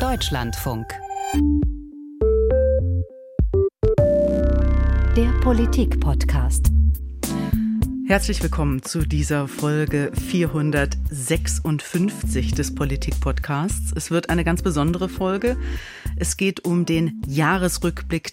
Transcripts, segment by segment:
Deutschlandfunk. Der Politik-Podcast. Herzlich willkommen zu dieser Folge 456 des Politik-Podcasts. Es wird eine ganz besondere Folge. Es geht um den Jahresrückblick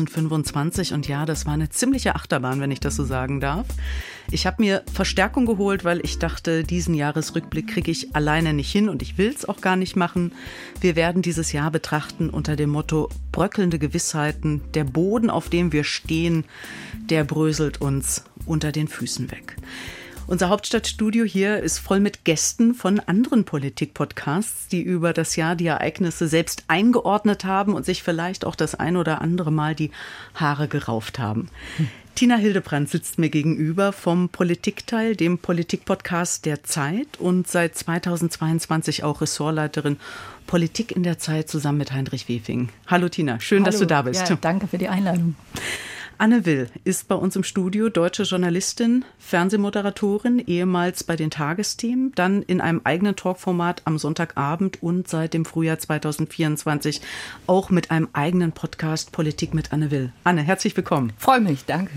2025 und ja, das war eine ziemliche Achterbahn, wenn ich das so sagen darf. Ich habe mir Verstärkung geholt, weil ich dachte, diesen Jahresrückblick kriege ich alleine nicht hin und ich will es auch gar nicht machen. Wir werden dieses Jahr betrachten unter dem Motto bröckelnde Gewissheiten. Der Boden, auf dem wir stehen, der bröselt uns unter den Füßen weg. Unser Hauptstadtstudio hier ist voll mit Gästen von anderen Politik-Podcasts, die über das Jahr die Ereignisse selbst eingeordnet haben und sich vielleicht auch das ein oder andere Mal die Haare gerauft haben. Tina Hildebrandt sitzt mir gegenüber vom Politikteil, dem Politik-Podcast der Zeit und seit 2022 auch Ressortleiterin Politik in der Zeit zusammen mit Heinrich Wefing. Hallo Tina, schön, dass du da bist. Ja, danke für die Einladung. Anne Will ist bei uns im Studio, deutsche Journalistin, Fernsehmoderatorin, ehemals bei den Tagesthemen, dann in einem eigenen Talkformat am Sonntagabend und seit dem Frühjahr 2024 auch mit einem eigenen Podcast Politik mit Anne Will. Anne, herzlich willkommen. Freue mich, danke.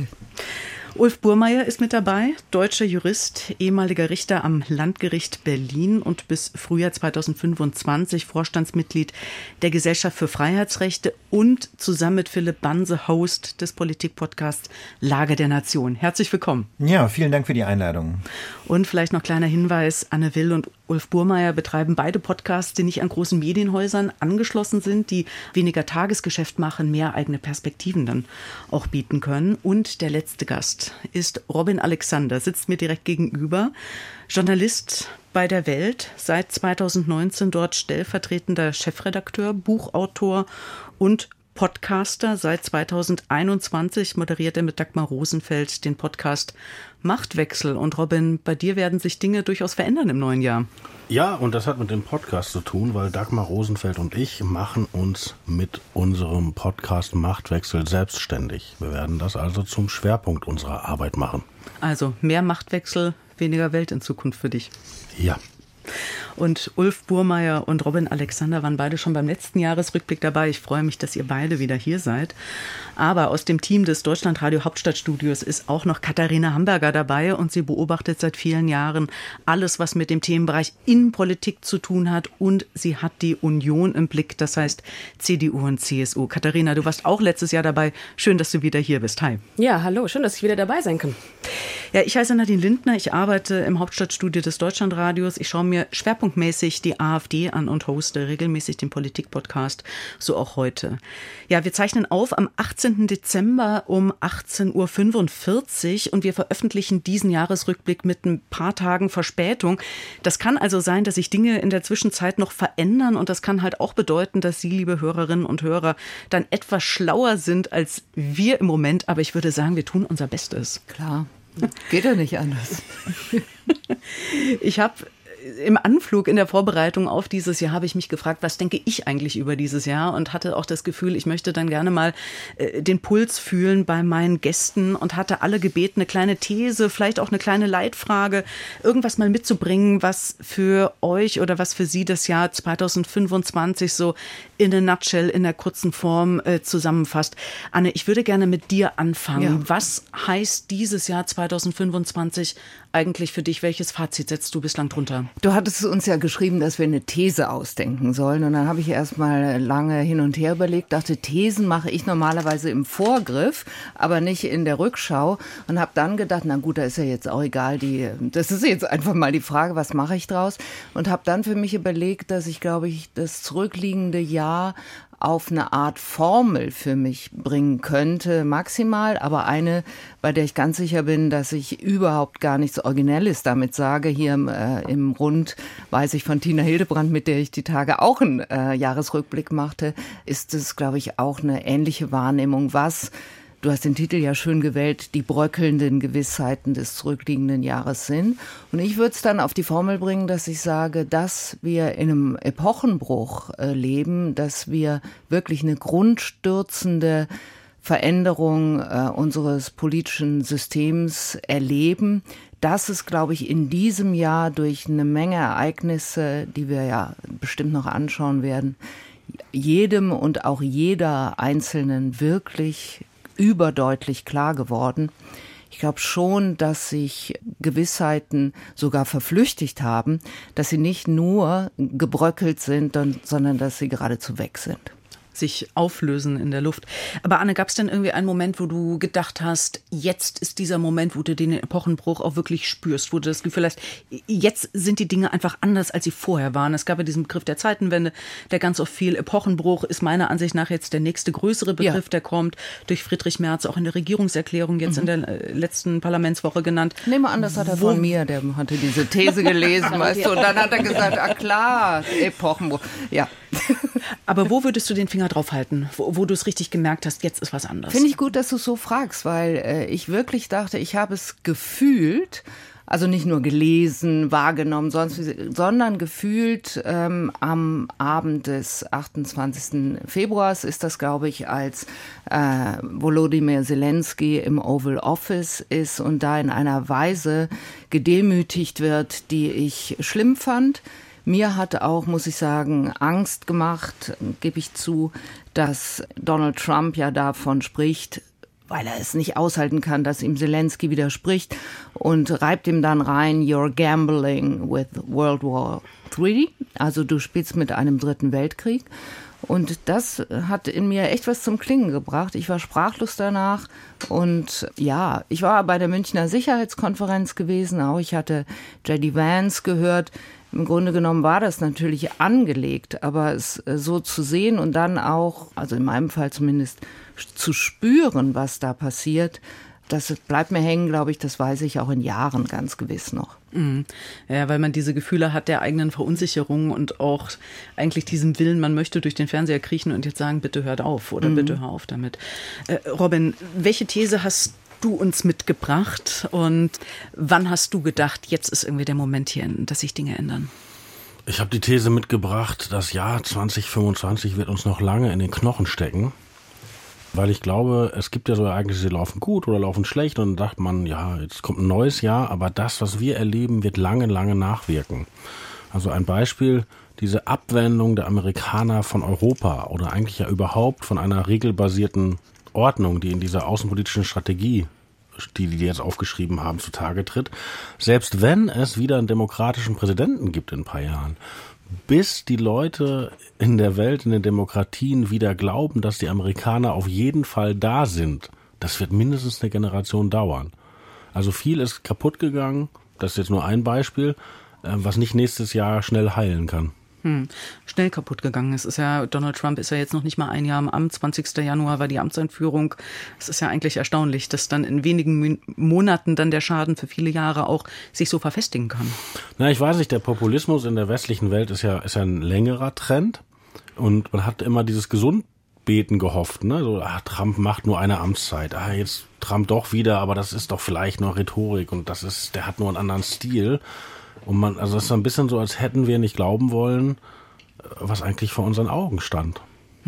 Ulf Burmeier ist mit dabei, deutscher Jurist, ehemaliger Richter am Landgericht Berlin und bis Frühjahr 2025 Vorstandsmitglied der Gesellschaft für Freiheitsrechte und zusammen mit Philipp Banse Host des Politik-Podcasts Lage der Nation. Herzlich willkommen. Ja, vielen Dank für die Einladung. Und vielleicht noch kleiner Hinweis, Anne Will und Ulf Burmeier betreiben beide Podcasts, die nicht an großen Medienhäusern angeschlossen sind, die weniger Tagesgeschäft machen, mehr eigene Perspektiven dann auch bieten können. Und der letzte Gast ist Robin Alexander, sitzt mir direkt gegenüber, Journalist bei der Welt, seit 2019 dort stellvertretender Chefredakteur, Buchautor und Podcaster. Seit 2021 moderiert er mit Dagmar Rosenfeld den Podcast Machtwechsel. Und Robin, bei dir werden sich Dinge durchaus verändern im neuen Jahr. Ja, und das hat mit dem Podcast zu tun, weil Dagmar Rosenfeld und ich machen uns mit unserem Podcast Machtwechsel selbstständig. Wir werden das also zum Schwerpunkt unserer Arbeit machen. Also mehr Machtwechsel, weniger Welt in Zukunft für dich. Ja. Und Ulf Burmeier und Robin Alexander waren beide schon beim letzten Jahresrückblick dabei. Ich freue mich, dass ihr beide wieder hier seid. Aber aus dem Team des Deutschlandradio Hauptstadtstudios ist auch noch Katharina Hamburger dabei und sie beobachtet seit vielen Jahren alles, was mit dem Themenbereich Innenpolitik zu tun hat und sie hat die Union im Blick, das heißt CDU und CSU. Katharina, du warst auch letztes Jahr dabei. Schön, dass du wieder hier bist. Hi. Ja, hallo, schön, dass ich wieder dabei sein kann. Ja, ich heiße Nadine Lindner, ich arbeite im Hauptstadtstudio des Deutschlandradios. Ich schaue mir schwerpunktmäßig die AfD an und hoste regelmäßig den Politik-Podcast, so auch heute. Ja, wir zeichnen auf am 18. Dezember um 18.45 Uhr und wir veröffentlichen diesen Jahresrückblick mit ein paar Tagen Verspätung. Das kann also sein, dass sich Dinge in der Zwischenzeit noch verändern und das kann halt auch bedeuten, dass Sie, liebe Hörerinnen und Hörer, dann etwas schlauer sind als wir im Moment. Aber ich würde sagen, wir tun unser Bestes. Klar. Geht ja nicht anders. Ich habe im Anflug in der Vorbereitung auf dieses Jahr habe ich mich gefragt, was denke ich eigentlich über dieses Jahr und hatte auch das Gefühl, ich möchte dann gerne mal den Puls fühlen bei meinen Gästen und hatte alle gebeten, eine kleine These, vielleicht auch eine kleine Leitfrage, irgendwas mal mitzubringen, was für euch oder was für Sie das Jahr 2025 so in a nutshell, in der kurzen Form zusammenfasst. Anne, ich würde gerne mit dir anfangen. Ja. Was heißt dieses Jahr 2025 eigentlich für dich? Welches Fazit setzt du bislang drunter? Du hattest uns ja geschrieben, dass wir eine These ausdenken sollen. Und dann habe ich erst mal lange hin und her überlegt, dachte, Thesen mache ich normalerweise im Vorgriff, aber nicht in der Rückschau. Und habe dann gedacht, na gut, da ist ja jetzt auch egal. Das ist jetzt einfach mal die Frage, was mache ich draus? Und habe dann für mich überlegt, dass ich, glaube ich, das zurückliegende Jahr auf eine Art Formel für mich bringen könnte, maximal, aber eine, bei der ich ganz sicher bin, dass ich überhaupt gar nichts Originelles damit sage. Hier im Rund weiß ich von Tina Hildebrandt, mit der ich die Tage auch einen Jahresrückblick machte, ist es, glaube ich, auch eine ähnliche Wahrnehmung, du hast den Titel ja schön gewählt, die bröckelnden Gewissheiten des zurückliegenden Jahres sind. Und ich würde es dann auf die Formel bringen, dass ich sage, dass wir in einem Epochenbruch leben, dass wir wirklich eine grundstürzende Veränderung unseres politischen Systems erleben. Das ist, glaube ich, in diesem Jahr durch eine Menge Ereignisse, die wir ja bestimmt noch anschauen werden, jedem und auch jeder Einzelnen wirklich überdeutlich klar geworden. Ich glaube schon, dass sich Gewissheiten sogar verflüchtigt haben, dass sie nicht nur gebröckelt sind, sondern dass sie geradezu weg sind. Sich auflösen in der Luft. Aber Anne, gab es denn irgendwie einen Moment, wo du gedacht hast, jetzt ist dieser Moment, wo du den Epochenbruch auch wirklich spürst, wo du das Gefühl hast, jetzt sind die Dinge einfach anders, als sie vorher waren. Es gab ja diesen Begriff der Zeitenwende, der ganz oft viel Epochenbruch ist meiner Ansicht nach jetzt der nächste größere Begriff, der kommt durch Friedrich Merz, auch in der Regierungserklärung jetzt in der letzten Parlamentswoche genannt. Nehmen wir an, das hat er von mir, der hatte diese These gelesen, weißt du, und dann hat er gesagt, klar, Epochenbruch, ja. Aber wo würdest du den Finger drauf halten, wo du es richtig gemerkt hast, jetzt ist was anderes? Finde ich gut, dass du es so fragst, weil ich wirklich dachte, ich habe es gefühlt, also nicht nur gelesen, wahrgenommen, sondern gefühlt am Abend des 28. Februars ist das, glaube ich, als Volodymyr Zelensky im Oval Office ist und da in einer Weise gedemütigt wird, die ich schlimm fand. Mir hat auch, muss ich sagen, Angst gemacht, gebe ich zu, dass Donald Trump ja davon spricht, weil er es nicht aushalten kann, dass ihm Zelensky widerspricht und reibt ihm dann rein, you're gambling with World War III, also du spielst mit einem dritten Weltkrieg. Und das hat in mir echt was zum Klingen gebracht. Ich war sprachlos danach und ja, ich war bei der Münchner Sicherheitskonferenz gewesen, auch ich hatte J.D. Vance gehört. Im Grunde genommen war das natürlich angelegt, aber es so zu sehen und dann auch, also in meinem Fall zumindest, zu spüren, was da passiert, das bleibt mir hängen, glaube ich, das weiß ich auch in Jahren ganz gewiss noch. Ja, weil man diese Gefühle hat der eigenen Verunsicherung und auch eigentlich diesen Willen, man möchte durch den Fernseher kriechen und jetzt sagen, bitte hört auf oder bitte hör auf damit. Robin, welche These hast du uns mitgebracht und wann hast du gedacht, jetzt ist irgendwie der Moment hier, dass sich Dinge ändern? Ich habe die These mitgebracht, das Jahr 2025 wird uns noch lange in den Knochen stecken, weil ich glaube, es gibt ja so Ereignisse, die laufen gut oder laufen schlecht und dann dachte man, ja, jetzt kommt ein neues Jahr, aber das, was wir erleben, wird lange, lange nachwirken. Also ein Beispiel, diese Abwendung der Amerikaner von Europa oder eigentlich ja überhaupt von einer regelbasierten Ordnung, die in dieser außenpolitischen Strategie, die jetzt aufgeschrieben haben, zutage tritt, selbst wenn es wieder einen demokratischen Präsidenten gibt in ein paar Jahren, bis die Leute in der Welt, in den Demokratien wieder glauben, dass die Amerikaner auf jeden Fall da sind, das wird mindestens eine Generation dauern. Also viel ist kaputt gegangen, das ist jetzt nur ein Beispiel, was nicht nächstes Jahr schnell heilen kann. Schnell kaputt gegangen. Es ist ja, Donald Trump ist ja jetzt noch nicht mal ein Jahr im Amt. 20. Januar war die Amtseinführung. Es ist ja eigentlich erstaunlich, dass dann in wenigen Monaten dann der Schaden für viele Jahre auch sich so verfestigen kann. Na, ich weiß nicht, der Populismus in der westlichen Welt ist ja ein längerer Trend und man hat immer dieses Gesundbeten gehofft, ne? So, Trump macht nur eine Amtszeit. Jetzt Trump doch wieder, aber das ist doch vielleicht nur Rhetorik und der hat nur einen anderen Stil. Und also es ist ein bisschen so, als hätten wir nicht glauben wollen, was eigentlich vor unseren Augen stand.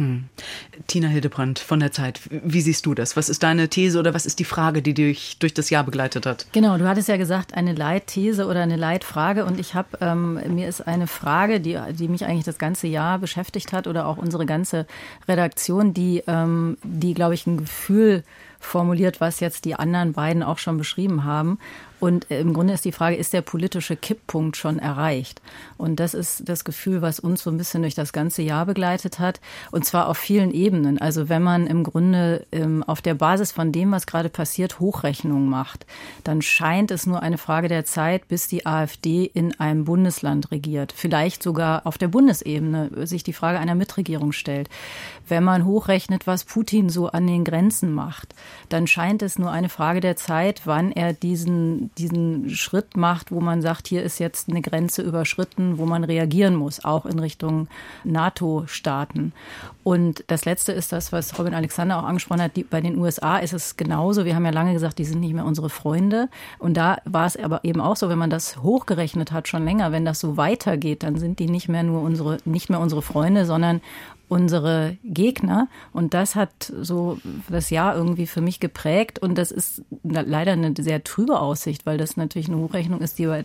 Tina Hildebrandt von der Zeit, wie siehst du das? Was ist deine These oder was ist die Frage, die dich durch das Jahr begleitet hat? Genau, du hattest ja gesagt, eine Leitthese oder eine Leitfrage und ich habe, mir ist eine Frage, die mich eigentlich das ganze Jahr beschäftigt hat oder auch unsere ganze Redaktion, die glaube ich, ein Gefühl formuliert, was jetzt die anderen beiden auch schon beschrieben haben. Und im Grunde ist die Frage, ist der politische Kipppunkt schon erreicht? Und das ist das Gefühl, was uns so ein bisschen durch das ganze Jahr begleitet hat. Und zwar auf vielen Ebenen. Also wenn man im Grunde auf der Basis von dem, was gerade passiert, Hochrechnungen macht, dann scheint es nur eine Frage der Zeit, bis die AfD in einem Bundesland regiert. Vielleicht sogar auf der Bundesebene sich die Frage einer Mitregierung stellt. Wenn man hochrechnet, was Putin so an den Grenzen macht, dann scheint es nur eine Frage der Zeit, wann er diesen Schritt macht, wo man sagt, hier ist jetzt eine Grenze überschritten, wo man reagieren muss, auch in Richtung NATO-Staaten. Und das Letzte ist das, was Robin Alexander auch angesprochen hat, bei den USA ist es genauso. Wir haben ja lange gesagt, die sind nicht mehr unsere Freunde. Und da war es aber eben auch so, wenn man das hochgerechnet hat, schon länger, wenn das so weitergeht, dann sind die nicht mehr unsere Freunde, sondern unsere Gegner. Und das hat so das Jahr irgendwie für mich geprägt. Und das ist leider eine sehr trübe Aussicht, weil das natürlich eine Hochrechnung ist, die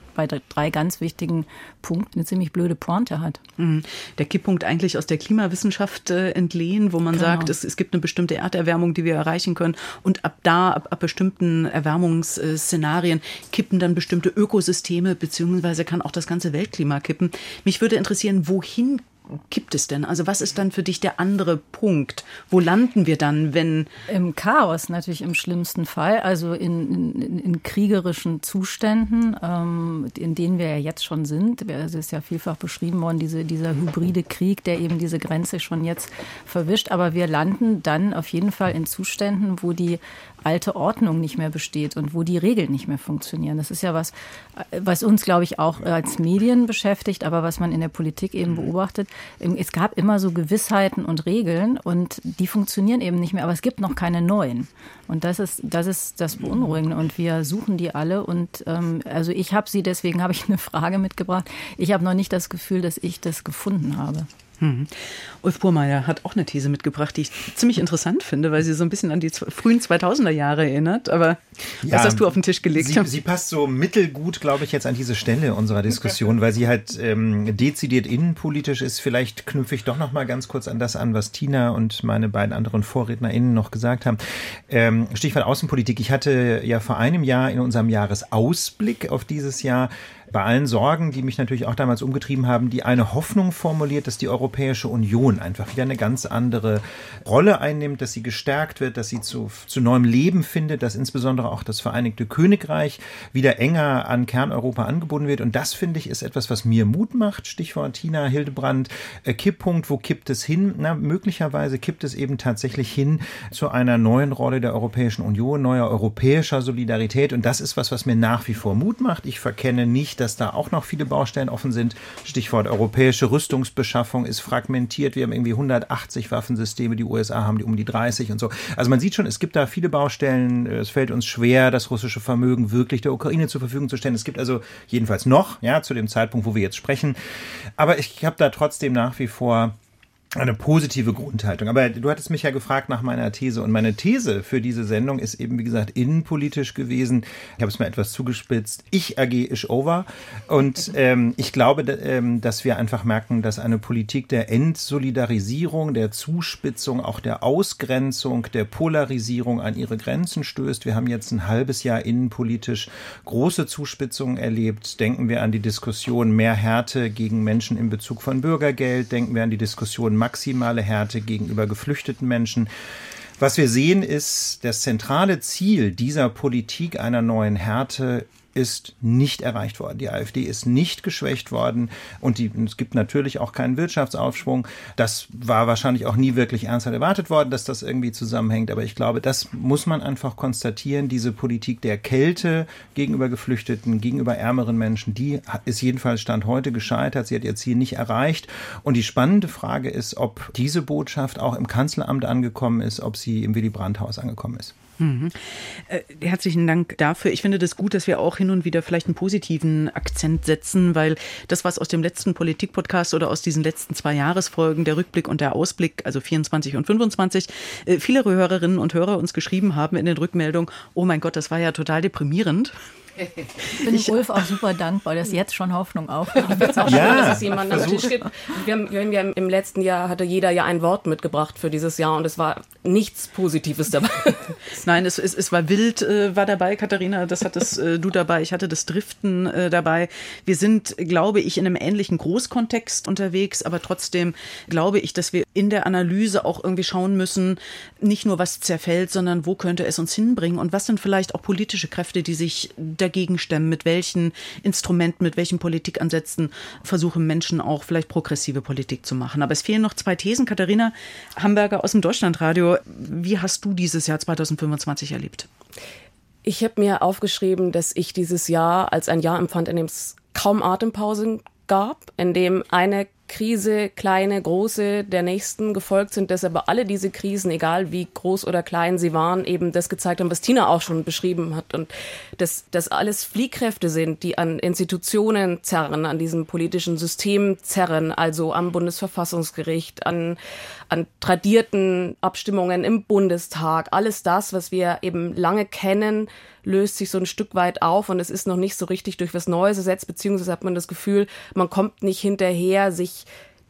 bei 3 ganz wichtigen Punkten eine ziemlich blöde Pointe hat. Der Kipppunkt eigentlich aus der Klimawissenschaft entlehnt, wo man sagt, es gibt eine bestimmte Erderwärmung, die wir erreichen können und ab bestimmten Erwärmungsszenarien kippen dann bestimmte Ökosysteme, beziehungsweise kann auch das ganze Weltklima kippen. Mich würde interessieren, wohin kippt es denn? Also was ist dann für dich der andere Punkt? Wo landen wir dann, wenn... Im Chaos natürlich im schlimmsten Fall, also in kriegerischen Zuständen, in denen wir ja jetzt schon sind. Es ist ja vielfach beschrieben worden, dieser hybride Krieg, der eben diese Grenze schon jetzt verwischt. Aber wir landen dann auf jeden Fall in Zuständen, wo die alte Ordnung nicht mehr besteht und wo die Regeln nicht mehr funktionieren. Das ist ja was uns, glaube ich, auch als Medien beschäftigt, aber was man in der Politik eben beobachtet. Es gab immer so Gewissheiten und Regeln und die funktionieren eben nicht mehr, aber es gibt noch keine neuen. Und das ist das Beunruhigende und wir suchen die alle und also deswegen habe ich eine Frage mitgebracht. Ich habe noch nicht das Gefühl, dass ich das gefunden habe. Ulf Burmeier hat auch eine These mitgebracht, die ich ziemlich interessant finde, weil sie so ein bisschen an die frühen 2000er Jahre erinnert. Aber was hast du auf den Tisch gelegt? Sie passt so mittelgut, glaube ich, jetzt an diese Stelle unserer Diskussion, weil sie halt dezidiert innenpolitisch ist. Vielleicht knüpfe ich doch noch mal ganz kurz an das an, was Tina und meine beiden anderen VorrednerInnen noch gesagt haben. Stichwort Außenpolitik. Ich hatte ja vor einem Jahr in unserem Jahresausblick auf dieses Jahr bei allen Sorgen, die mich natürlich auch damals umgetrieben haben, die eine Hoffnung formuliert, dass die Europäische Union einfach wieder eine ganz andere Rolle einnimmt, dass sie gestärkt wird, dass sie zu neuem Leben findet, dass insbesondere auch das Vereinigte Königreich wieder enger an Kerneuropa angebunden wird. Und das, finde ich, ist etwas, was mir Mut macht. Stichwort Tina Hildebrand, Kipppunkt, wo kippt es hin? Na, möglicherweise kippt es eben tatsächlich hin zu einer neuen Rolle der Europäischen Union, neuer europäischer Solidarität. Und das ist was mir nach wie vor Mut macht. Ich verkenne nicht, dass da auch noch viele Baustellen offen sind. Stichwort europäische Rüstungsbeschaffung ist fragmentiert. Wir haben irgendwie 180 Waffensysteme, die USA haben die um die 30 und so. Also man sieht schon, es gibt da viele Baustellen. Es fällt uns schwer, das russische Vermögen wirklich der Ukraine zur Verfügung zu stellen. Es gibt also jedenfalls noch, ja, zu dem Zeitpunkt, wo wir jetzt sprechen. Aber ich habe da trotzdem nach wie vor eine positive Grundhaltung. Aber du hattest mich ja gefragt nach meiner These. Und meine These für diese Sendung ist eben, wie gesagt, innenpolitisch gewesen. Ich habe es mal etwas zugespitzt. AG is over. Und ich glaube, dass wir einfach merken, dass eine Politik der Entsolidarisierung, der Zuspitzung, auch der Ausgrenzung, der Polarisierung an ihre Grenzen stößt. Wir haben jetzt ein halbes Jahr innenpolitisch große Zuspitzungen erlebt. Denken wir an die Diskussion mehr Härte gegen Menschen in Bezug von Bürgergeld. Denken wir an die Diskussion maximale Härte gegenüber geflüchteten Menschen. Was wir sehen, ist, das zentrale Ziel dieser Politik einer neuen Härte ist nicht erreicht worden. Die AfD ist nicht geschwächt worden und es gibt natürlich auch keinen Wirtschaftsaufschwung. Das war wahrscheinlich auch nie wirklich ernsthaft erwartet worden, dass das irgendwie zusammenhängt. Aber ich glaube, das muss man einfach konstatieren. Diese Politik der Kälte gegenüber Geflüchteten, gegenüber ärmeren Menschen, die ist jedenfalls Stand heute gescheitert. Sie hat ihr Ziel nicht erreicht. Und die spannende Frage ist, ob diese Botschaft auch im Kanzleramt angekommen ist, ob sie im Willy-Brandt-Haus angekommen ist. Herzlichen Dank dafür. Ich finde das gut, dass wir auch hin und wieder vielleicht einen positiven Akzent setzen, weil das, was aus dem letzten Politik-Podcast oder aus diesen letzten 2 Jahresfolgen, der Rückblick und der Ausblick, also 24 und 25, viele Hörerinnen und Hörer uns geschrieben haben in den Rückmeldungen, oh mein Gott, das war ja total deprimierend. Bin ich Ulf auch super dankbar, dass jetzt schon Hoffnung aufkommt. Ich finde es auch schön, dass es jemanden am Tisch gibt. Wir haben im letzten Jahr hatte jeder ja ein Wort mitgebracht für dieses Jahr und es war nichts Positives dabei. Nein, es war wild, war dabei, Katharina, das hattest du dabei, ich hatte das Driften dabei. Wir sind, glaube ich, in einem ähnlichen Großkontext unterwegs, aber trotzdem glaube ich, dass wir in der Analyse auch irgendwie schauen müssen, nicht nur was zerfällt, sondern wo könnte es uns hinbringen und was sind vielleicht auch politische Kräfte, die sich dagegen stemmen, mit welchen Instrumenten, mit welchen Politikansätzen versuchen Menschen auch vielleicht progressive Politik zu machen. Aber es fehlen noch 2 Thesen. Katharina Hamburger aus dem Deutschlandradio. Wie hast du dieses Jahr 2025 erlebt? Ich habe mir aufgeschrieben, dass ich dieses Jahr als ein Jahr empfand, in dem es kaum Atempausen gab, in dem eine Krise, kleine, große, der nächsten gefolgt sind, dass aber alle diese Krisen, egal wie groß oder klein sie waren, eben das gezeigt haben, was Tina auch schon beschrieben hat und dass alles Fliehkräfte sind, die an Institutionen zerren, an diesem politischen System zerren, also am Bundesverfassungsgericht, an tradierten Abstimmungen im Bundestag, alles das, was wir eben lange kennen, löst sich so ein Stück weit auf und es ist noch nicht so richtig durch was Neues ersetzt, beziehungsweise hat man das Gefühl, man kommt nicht hinterher, sich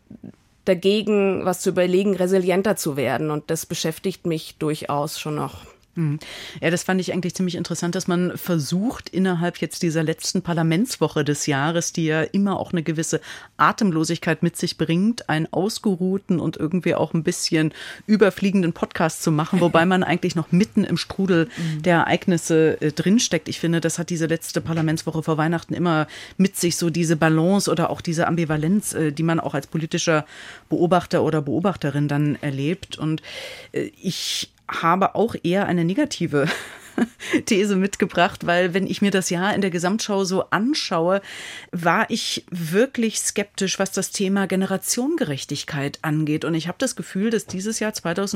dagegen was zu überlegen, resilienter zu werden. Und das beschäftigt mich durchaus schon noch. Ja, das fand ich eigentlich ziemlich interessant, dass man versucht, innerhalb jetzt dieser letzten Parlamentswoche des Jahres, die ja immer auch eine gewisse Atemlosigkeit mit sich bringt, einen ausgeruhten und irgendwie auch ein bisschen überfliegenden Podcast zu machen, wobei man eigentlich noch mitten im Strudel der Ereignisse drinsteckt. Ich finde, das hat diese letzte Parlamentswoche vor Weihnachten immer mit sich, so diese Balance oder auch diese Ambivalenz, die man auch als politischer Beobachter oder Beobachterin dann erlebt. Und ich habe auch eher eine negative These mitgebracht, weil wenn ich mir das Jahr in der Gesamtschau so anschaue, war ich wirklich skeptisch, was das Thema Generationengerechtigkeit angeht. Und ich habe das Gefühl, dass dieses Jahr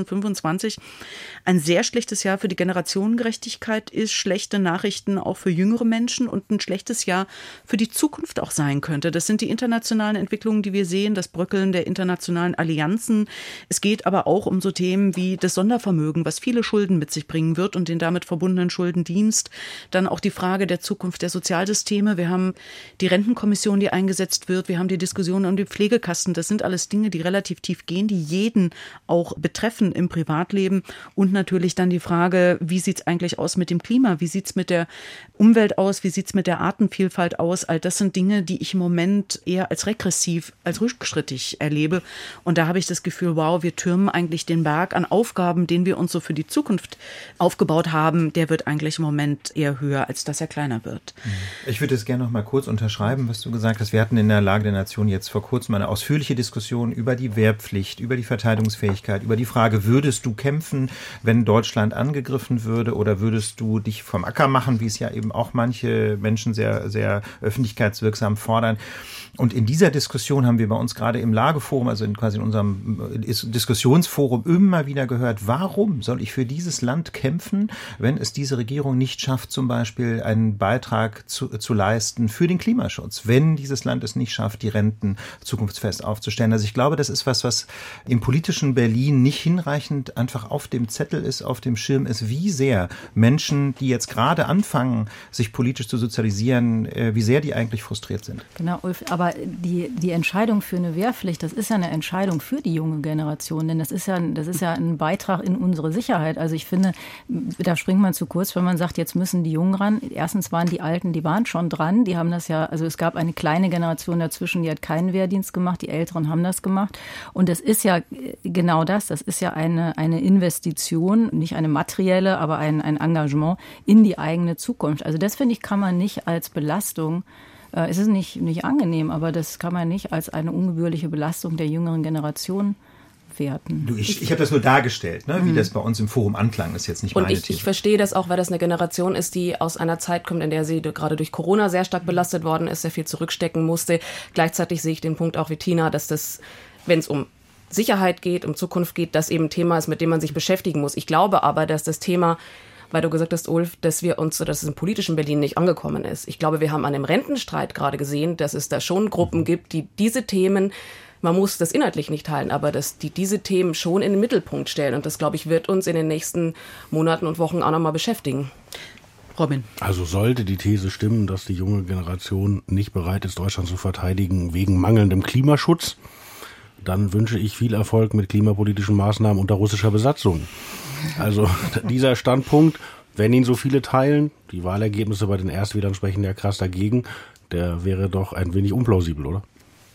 2025 ein sehr schlechtes Jahr für die Generationengerechtigkeit ist, schlechte Nachrichten auch für jüngere Menschen und ein schlechtes Jahr für die Zukunft auch sein könnte. Das sind die internationalen Entwicklungen, die wir sehen, das Bröckeln der internationalen Allianzen. Es geht aber auch um so Themen wie das Sondervermögen, was viele Schulden mit sich bringen wird und den damit verbundenen Schuldendienst. Dann auch die Frage der Zukunft der Sozialsysteme. Wir haben die Rentenkommission, die eingesetzt wird. Wir haben die Diskussion um die Pflegekassen. Das sind alles Dinge, die relativ tief gehen, die jeden auch betreffen im Privatleben. Und natürlich dann die Frage, wie sieht es eigentlich aus mit dem Klima? Wie sieht es mit der Umwelt aus? Wie sieht es mit der Artenvielfalt aus? All das sind Dinge, die ich im Moment eher als regressiv, als rückschrittig erlebe. Und da habe ich das Gefühl, wow, wir türmen eigentlich den Berg an Aufgaben, den wir uns so für die Zukunft aufgebaut haben, der wird eigentlich im Moment eher höher, als dass er kleiner wird. Ich würde es gerne noch mal kurz unterschreiben, was du gesagt hast. Wir hatten in der Lage der Nation jetzt vor kurzem eine ausführliche Diskussion über die Wehrpflicht, über die Verteidigungsfähigkeit, über die Frage, würdest du kämpfen, wenn Deutschland angegriffen würde, oder würdest du dich vom Acker machen, wie es ja eben auch manche Menschen sehr, sehr öffentlichkeitswirksam fordern. Und in dieser Diskussion haben wir bei uns gerade im Lageforum, also quasi in unserem Diskussionsforum, immer wieder gehört, warum soll ich für dieses Land kämpfen, wenn es diese Regierung nicht schafft, zum Beispiel einen Beitrag zu leisten für den Klimaschutz, wenn dieses Land es nicht schafft, die Renten zukunftsfest aufzustellen. Also ich glaube, das ist was im politischen Berlin nicht hinreichend einfach auf dem Zettel ist, auf dem Schirm ist, wie sehr Menschen, die jetzt gerade anfangen, sich politisch zu sozialisieren, wie sehr die eigentlich frustriert sind. Genau, Ulf, aber die Entscheidung für eine Wehrpflicht, das ist ja eine Entscheidung für die junge Generation, denn das ist ja ein Beitrag in unsere Sicherheit. Also ich finde, da springt man zu kurz, wenn man sagt, jetzt müssen die Jungen ran. Erstens waren die Alten, die waren schon dran, die haben das ja, also es gab eine kleine Generation dazwischen, die hat keinen Wehrdienst gemacht, die Älteren haben das gemacht. Und das ist ja genau das ist ja eine Investition, nicht eine materielle, aber ein Engagement in die eigene Zukunft. Also das, finde ich, kann man nicht als Belastung, es ist nicht angenehm, aber das kann man nicht als eine ungebührliche Belastung der jüngeren Generation werten. Ich habe das nur dargestellt, ne, wie das bei uns im Forum anklang, ist jetzt nicht meine These. Und ich verstehe das auch, weil das eine Generation ist, die aus einer Zeit kommt, in der sie gerade durch Corona sehr stark belastet worden ist, sehr viel zurückstecken musste. Gleichzeitig sehe ich den Punkt auch wie Tina, dass das, wenn es um Sicherheit geht, um Zukunft geht, das eben ein Thema ist, mit dem man sich beschäftigen muss. Ich glaube aber, dass das Thema, weil du gesagt hast, Ulf, dass es im politischen Berlin nicht angekommen ist. Ich glaube, wir haben an dem Rentenstreit gerade gesehen, dass es da schon Gruppen gibt, die diese Themen, man muss das inhaltlich nicht teilen, aber dass die diese Themen schon in den Mittelpunkt stellen. Und das, glaube ich, wird uns in den nächsten Monaten und Wochen auch nochmal beschäftigen. Robin. Also sollte die These stimmen, dass die junge Generation nicht bereit ist, Deutschland zu verteidigen wegen mangelndem Klimaschutz, dann wünsche ich viel Erfolg mit klimapolitischen Maßnahmen unter russischer Besatzung. Also dieser Standpunkt, wenn ihn so viele teilen, die Wahlergebnisse bei den Erstwählern sprechen ja krass dagegen, der wäre doch ein wenig unplausibel, oder?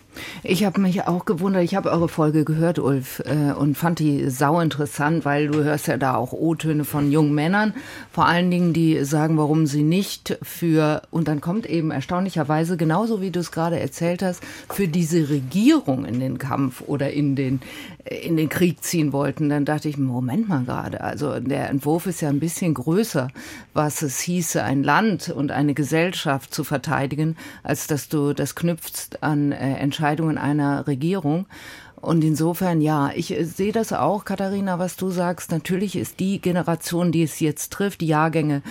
Ich habe mich auch gewundert, ich habe eure Folge gehört, Ulf, und fand die sau interessant, weil du hörst ja da auch O-Töne von jungen Männern, vor allen Dingen, die sagen, warum sie nicht und dann kommt eben erstaunlicherweise, genauso wie du es gerade erzählt hast, für diese Regierung in den Kampf oder in den Krieg ziehen wollten. Dann dachte ich, Moment mal gerade, also der Entwurf ist ja ein bisschen größer, was es hieße, ein Land und eine Gesellschaft zu verteidigen, als dass du das knüpfst an Entscheidungen einer Regierung. Und insofern, ja, ich sehe das auch, Katharina, was du sagst. Natürlich ist die Generation, die es jetzt trifft, die Jahrgänge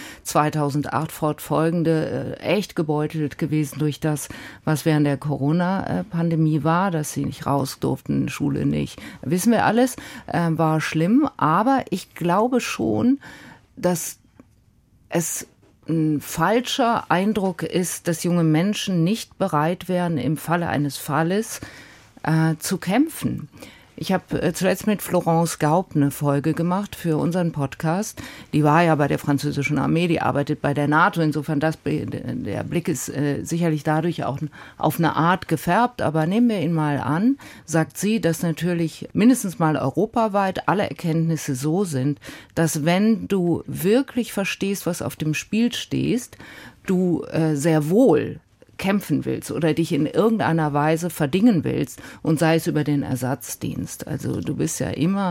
2008 fortfolgende, echt gebeutelt gewesen durch das, was während der Corona-Pandemie war, dass sie nicht raus durften, Schule nicht. Wissen wir alles, war schlimm. Aber ich glaube schon, dass es ein falscher Eindruck ist, dass junge Menschen nicht bereit wären, im Falle eines Falles zu kämpfen. Ich habe zuletzt mit Florence Gaub eine Folge gemacht für unseren Podcast. Die war ja bei der französischen Armee, die arbeitet bei der NATO. Insofern der Blick ist sicherlich dadurch auch auf eine Art gefärbt. Aber nehmen wir ihn mal an, sagt sie, dass natürlich mindestens mal europaweit alle Erkenntnisse so sind, dass wenn du wirklich verstehst, was auf dem Spiel steht, du sehr wohl kämpfen willst oder dich in irgendeiner Weise verdingen willst und sei es über den Ersatzdienst. Also du bist ja immer,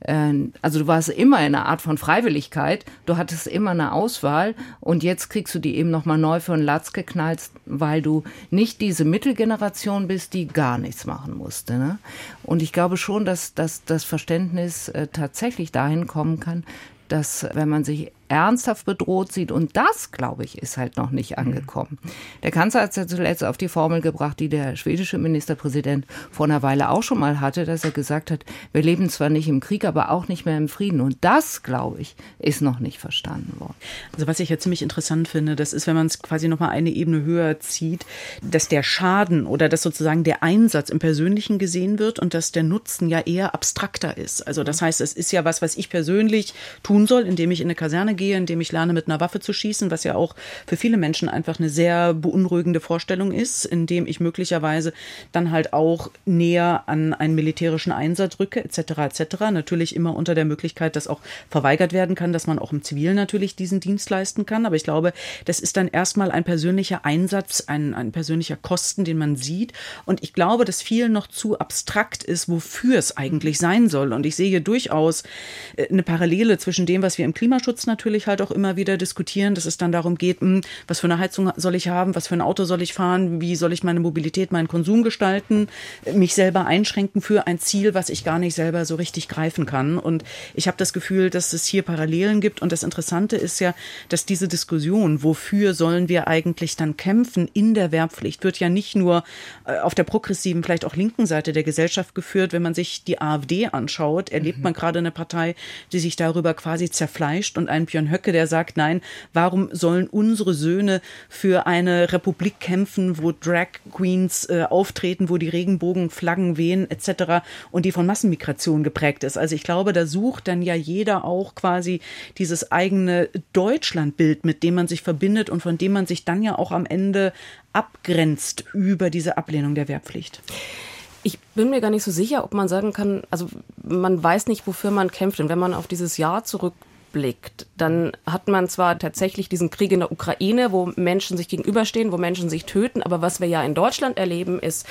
du warst immer in einer Art von Freiwilligkeit, du hattest immer eine Auswahl und jetzt kriegst du die eben nochmal neu für einen Latz geknallt, weil du nicht diese Mittelgeneration bist, die gar nichts machen musste. Ne? Und ich glaube schon, dass das Verständnis tatsächlich dahin kommen kann, dass wenn man sich ernsthaft bedroht sieht, und das, glaube ich, ist halt noch nicht angekommen. Der Kanzler hat es ja zuletzt auf die Formel gebracht, die der schwedische Ministerpräsident vor einer Weile auch schon mal hatte, dass er gesagt hat, wir leben zwar nicht im Krieg, aber auch nicht mehr im Frieden. Und das, glaube ich, ist noch nicht verstanden worden. Also was ich ja ziemlich interessant finde, das ist, wenn man es quasi noch mal eine Ebene höher zieht, dass der Schaden oder dass sozusagen der Einsatz im Persönlichen gesehen wird und dass der Nutzen ja eher abstrakter ist. Also das heißt, es ist ja was ich persönlich tun soll, indem ich in eine Kaserne gehe, indem ich lerne, mit einer Waffe zu schießen, was ja auch für viele Menschen einfach eine sehr beunruhigende Vorstellung ist, indem ich möglicherweise dann halt auch näher an einen militärischen Einsatz rücke, etc. etc. Natürlich immer unter der Möglichkeit, dass auch verweigert werden kann, dass man auch im Zivilen natürlich diesen Dienst leisten kann. Aber ich glaube, das ist dann erstmal ein persönlicher Einsatz, ein persönlicher Kosten, den man sieht. Und ich glaube, dass vielen noch zu abstrakt ist, wofür es eigentlich sein soll. Und ich sehe hier durchaus eine Parallele zwischen dem, was wir im Klimaschutz natürlich halt auch immer wieder diskutieren, dass es dann darum geht, was für eine Heizung soll ich haben, was für ein Auto soll ich fahren, wie soll ich meine Mobilität, meinen Konsum gestalten, mich selber einschränken für ein Ziel, was ich gar nicht selber so richtig greifen kann. Und ich habe das Gefühl, dass es hier Parallelen gibt. Und das Interessante ist ja, dass diese Diskussion, wofür sollen wir eigentlich dann kämpfen in der Wehrpflicht, wird ja nicht nur auf der progressiven, vielleicht auch linken Seite der Gesellschaft geführt. Wenn man sich die AfD anschaut, erlebt man gerade eine Partei, die sich darüber quasi zerfleischt, und einen Björn Höcke, der sagt, nein, warum sollen unsere Söhne für eine Republik kämpfen, wo Drag Queens auftreten, wo die Regenbogenflaggen wehen etc. und die von Massenmigration geprägt ist. Also ich glaube, da sucht dann ja jeder auch quasi dieses eigene Deutschlandbild, mit dem man sich verbindet und von dem man sich dann ja auch am Ende abgrenzt über diese Ablehnung der Wehrpflicht. Ich bin mir gar nicht so sicher, ob man sagen kann, also man weiß nicht, wofür man kämpft. Und wenn man auf dieses Jahr zurückblickt, dann hat man zwar tatsächlich diesen Krieg in der Ukraine, wo Menschen sich gegenüberstehen, wo Menschen sich töten, aber was wir ja in Deutschland erleben, ist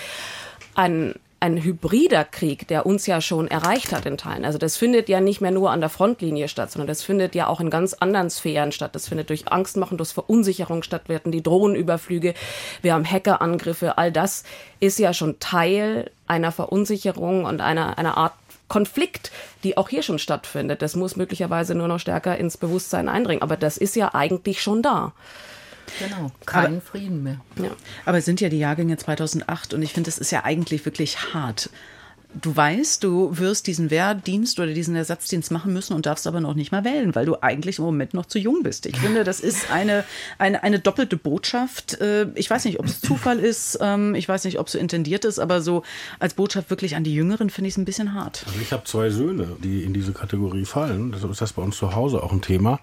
ein hybrider Krieg, der uns ja schon erreicht hat in Teilen. Also das findet ja nicht mehr nur an der Frontlinie statt, sondern das findet ja auch in ganz anderen Sphären statt. Das findet durch Angstmachen, durch Verunsicherung statt. Wir hatten die Drohnenüberflüge, wir haben Hackerangriffe. All das ist ja schon Teil einer Verunsicherung und einer Art Konflikt, die auch hier schon stattfindet. Das muss möglicherweise nur noch stärker ins Bewusstsein eindringen. Aber das ist ja eigentlich schon da. Genau, kein Frieden mehr. Ja. Aber es sind ja die Jahrgänge 2008 und ich finde, das ist ja eigentlich wirklich hart. Du weißt, du wirst diesen Wehrdienst oder diesen Ersatzdienst machen müssen und darfst aber noch nicht mal wählen, weil du eigentlich im Moment noch zu jung bist. Ich finde, das ist eine doppelte Botschaft. Ich weiß nicht, ob es Zufall ist, ich weiß nicht, ob es so intendiert ist, aber so als Botschaft wirklich an die Jüngeren finde ich es ein bisschen hart. Also ich habe 2 Söhne, die in diese Kategorie fallen. Deshalb ist das bei uns zu Hause auch ein Thema.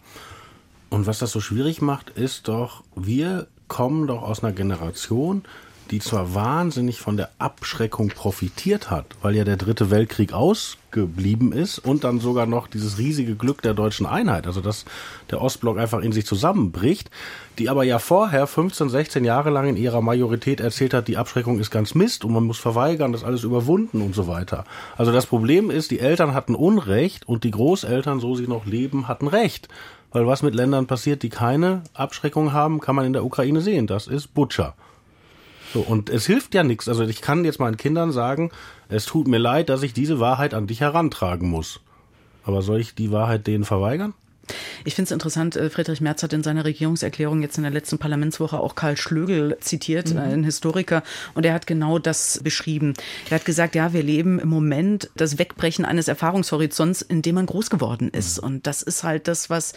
Und was das so schwierig macht, ist doch, wir kommen doch aus einer Generation, die zwar wahnsinnig von der Abschreckung profitiert hat, weil ja der 3. Weltkrieg ausgeblieben ist und dann sogar noch dieses riesige Glück der deutschen Einheit, also dass der Ostblock einfach in sich zusammenbricht, die aber ja vorher 15, 16 Jahre lang in ihrer Majorität erzählt hat, die Abschreckung ist ganz Mist und man muss verweigern, das ist alles überwunden und so weiter. Also das Problem ist, die Eltern hatten Unrecht und die Großeltern, so sie noch leben, hatten Recht. Weil was mit Ländern passiert, die keine Abschreckung haben, kann man in der Ukraine sehen. Das ist Butscha. So, und es hilft ja nichts. Also ich kann jetzt meinen Kindern sagen, es tut mir leid, dass ich diese Wahrheit an dich herantragen muss. Aber soll ich die Wahrheit denen verweigern? Ich finde es interessant, Friedrich Merz hat in seiner Regierungserklärung jetzt in der letzten Parlamentswoche auch Karl Schlögl zitiert, ein Historiker, und er hat genau das beschrieben. Er hat gesagt, ja, wir leben im Moment das Wegbrechen eines Erfahrungshorizonts, in dem man groß geworden ist. Und das ist halt das, was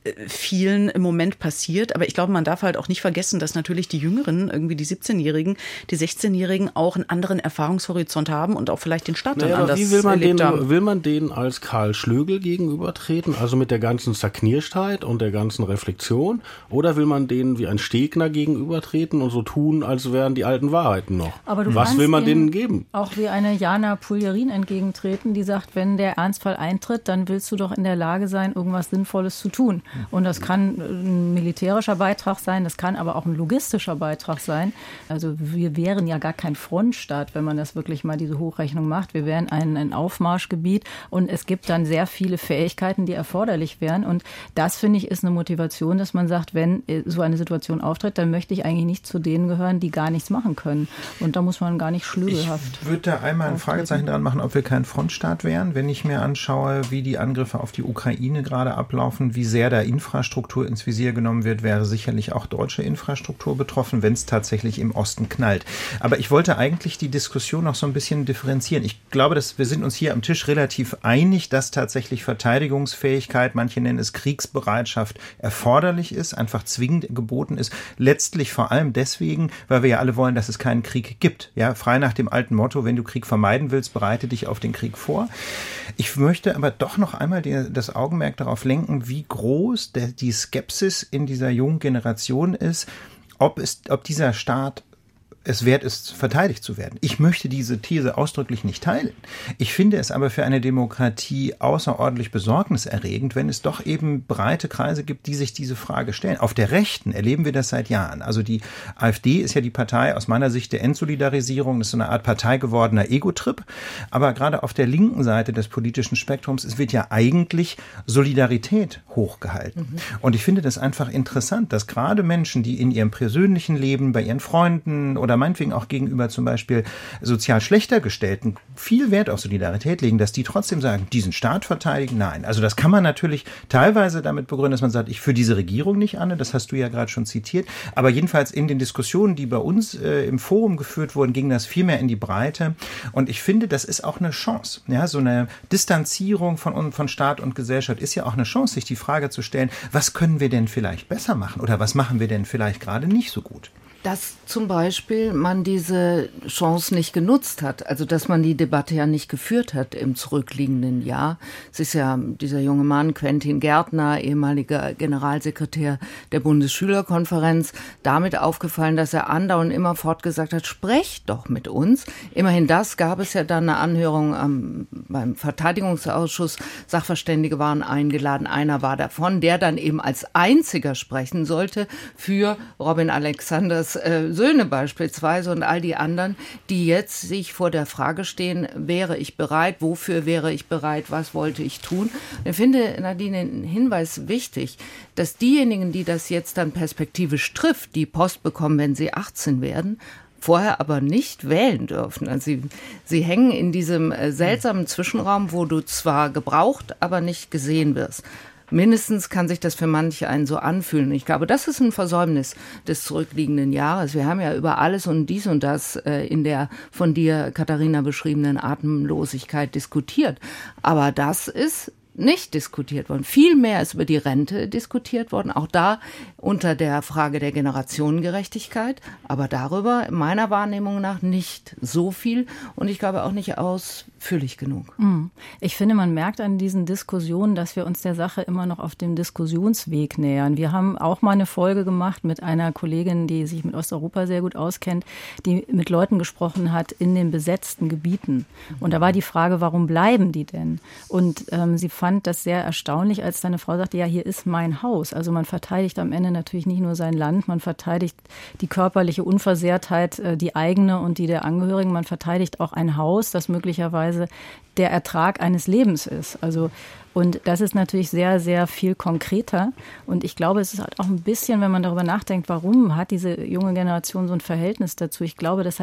vielen im Moment passiert. Aber ich glaube, man darf halt auch nicht vergessen, dass natürlich die Jüngeren, irgendwie die 17-Jährigen, die 16-Jährigen auch einen anderen Erfahrungshorizont haben und auch vielleicht den Staat dann anders erlebt haben. Will man denen als Karl Schlögl gegenübertreten, also mit der ganzen Zerknirschtheit und der ganzen Reflexion, oder will man denen wie ein Stegner gegenübertreten und so tun, als wären die alten Wahrheiten noch? Aber was will man denen geben? Auch wie eine Jana Puljarin entgegentreten, die sagt, wenn der Ernstfall eintritt, dann willst du doch in der Lage sein, irgendwas Sinnvolles zu tun. Und das kann ein militärischer Beitrag sein, das kann aber auch ein logistischer Beitrag sein. Also wir wären ja gar kein Frontstaat, wenn man das wirklich mal diese Hochrechnung macht. Wir wären ein Aufmarschgebiet und es gibt dann sehr viele Fähigkeiten, die erforderlich wären. Und das, finde ich, ist eine Motivation, dass man sagt, wenn so eine Situation auftritt, dann möchte ich eigentlich nicht zu denen gehören, die gar nichts machen können. Und da muss man gar nicht schlügelhaft. Ich würde da einmal ein Fragezeichen dran machen, ob wir kein Frontstaat wären. Wenn ich mir anschaue, wie die Angriffe auf die Ukraine gerade ablaufen, wie sehr da Infrastruktur ins Visier genommen wird, wäre sicherlich auch deutsche Infrastruktur betroffen, wenn es tatsächlich im Osten knallt. Aber ich wollte eigentlich die Diskussion noch so ein bisschen differenzieren. Ich glaube, dass wir sind uns hier am Tisch relativ einig, dass tatsächlich Verteidigungsfähigkeit, manche nennen es Kriegsbereitschaft, erforderlich ist, einfach zwingend geboten ist. Letztlich vor allem deswegen, weil wir ja alle wollen, dass es keinen Krieg gibt. Ja, frei nach dem alten Motto, wenn du Krieg vermeiden willst, bereite dich auf den Krieg vor. Ich möchte aber doch noch einmal das Augenmerk darauf lenken, wie groß die Skepsis in dieser jungen Generation ist, ob dieser Staat es wert ist, verteidigt zu werden. Ich möchte diese These ausdrücklich nicht teilen. Ich finde es aber für eine Demokratie außerordentlich besorgniserregend, wenn es doch eben breite Kreise gibt, die sich diese Frage stellen. Auf der Rechten erleben wir das seit Jahren. Also die AfD ist ja die Partei aus meiner Sicht der Entsolidarisierung. Das ist so eine Art Partei gewordener Ego-Trip. Aber gerade auf der linken Seite des politischen Spektrums, es wird ja eigentlich Solidarität hochgehalten. Und ich finde das einfach interessant, dass gerade Menschen, die in ihrem persönlichen Leben, bei ihren Freunden oder meinetwegen auch gegenüber zum Beispiel sozial schlechter Gestellten viel Wert auf Solidarität legen, dass die trotzdem sagen, diesen Staat verteidigen? Nein. Also das kann man natürlich teilweise damit begründen, dass man sagt, ich führe diese Regierung nicht an, das hast du ja gerade schon zitiert, aber jedenfalls in den Diskussionen, die bei uns im Forum geführt wurden, ging das viel mehr in die Breite und ich finde, das ist auch eine Chance. Ja, so eine Distanzierung von Staat und Gesellschaft ist ja auch eine Chance, sich die Frage zu stellen, was können wir denn vielleicht besser machen oder was machen wir denn vielleicht gerade nicht so gut? Dass zum Beispiel man diese Chance nicht genutzt hat, also dass man die Debatte ja nicht geführt hat im zurückliegenden Jahr. Es ist ja dieser junge Mann, Quentin Gärtner, ehemaliger Generalsekretär der Bundesschülerkonferenz, damit aufgefallen, dass er andauernd immerfort gesagt hat, sprecht doch mit uns. Immerhin das gab es ja dann eine Anhörung beim Verteidigungsausschuss. Sachverständige waren eingeladen, einer war davon, der dann eben als einziger sprechen sollte für Robin Alexanders Söhne beispielsweise und all die anderen, die jetzt sich vor der Frage stehen, wäre ich bereit, wofür wäre ich bereit, was wollte ich tun? Ich finde, Nadine, den Hinweis wichtig, dass diejenigen, die das jetzt dann perspektivisch trifft, die Post bekommen, wenn sie 18 werden, vorher aber nicht wählen dürfen. Also sie hängen in diesem seltsamen Zwischenraum, wo du zwar gebraucht, aber nicht gesehen wirst. Mindestens kann sich das für manche einen so anfühlen. Ich glaube, das ist ein Versäumnis des zurückliegenden Jahres. Wir haben ja über alles und dies und das in der von dir, Katharina, beschriebenen Atemlosigkeit diskutiert. Aber das ist nicht diskutiert worden. Viel mehr ist über die Rente diskutiert worden, auch da unter der Frage der Generationengerechtigkeit, aber darüber meiner Wahrnehmung nach nicht so viel und ich glaube auch nicht ausführlich genug. Ich finde, man merkt an diesen Diskussionen, dass wir uns der Sache immer noch auf dem Diskussionsweg nähern. Wir haben auch mal eine Folge gemacht mit einer Kollegin, die sich mit Osteuropa sehr gut auskennt, die mit Leuten gesprochen hat in den besetzten Gebieten. Und da war die Frage, warum bleiben die denn? Und sie fand das sehr erstaunlich, als deine Frau sagte, ja, hier ist mein Haus. Also man verteidigt am Ende natürlich nicht nur sein Land, man verteidigt die körperliche Unversehrtheit, die eigene und die der Angehörigen. Man verteidigt auch ein Haus, das möglicherweise der Ertrag eines Lebens ist. Also, und das ist natürlich sehr, sehr viel konkreter. Und ich glaube, es ist halt auch ein bisschen, wenn man darüber nachdenkt, warum hat diese junge Generation so ein Verhältnis dazu? Ich glaube, das hat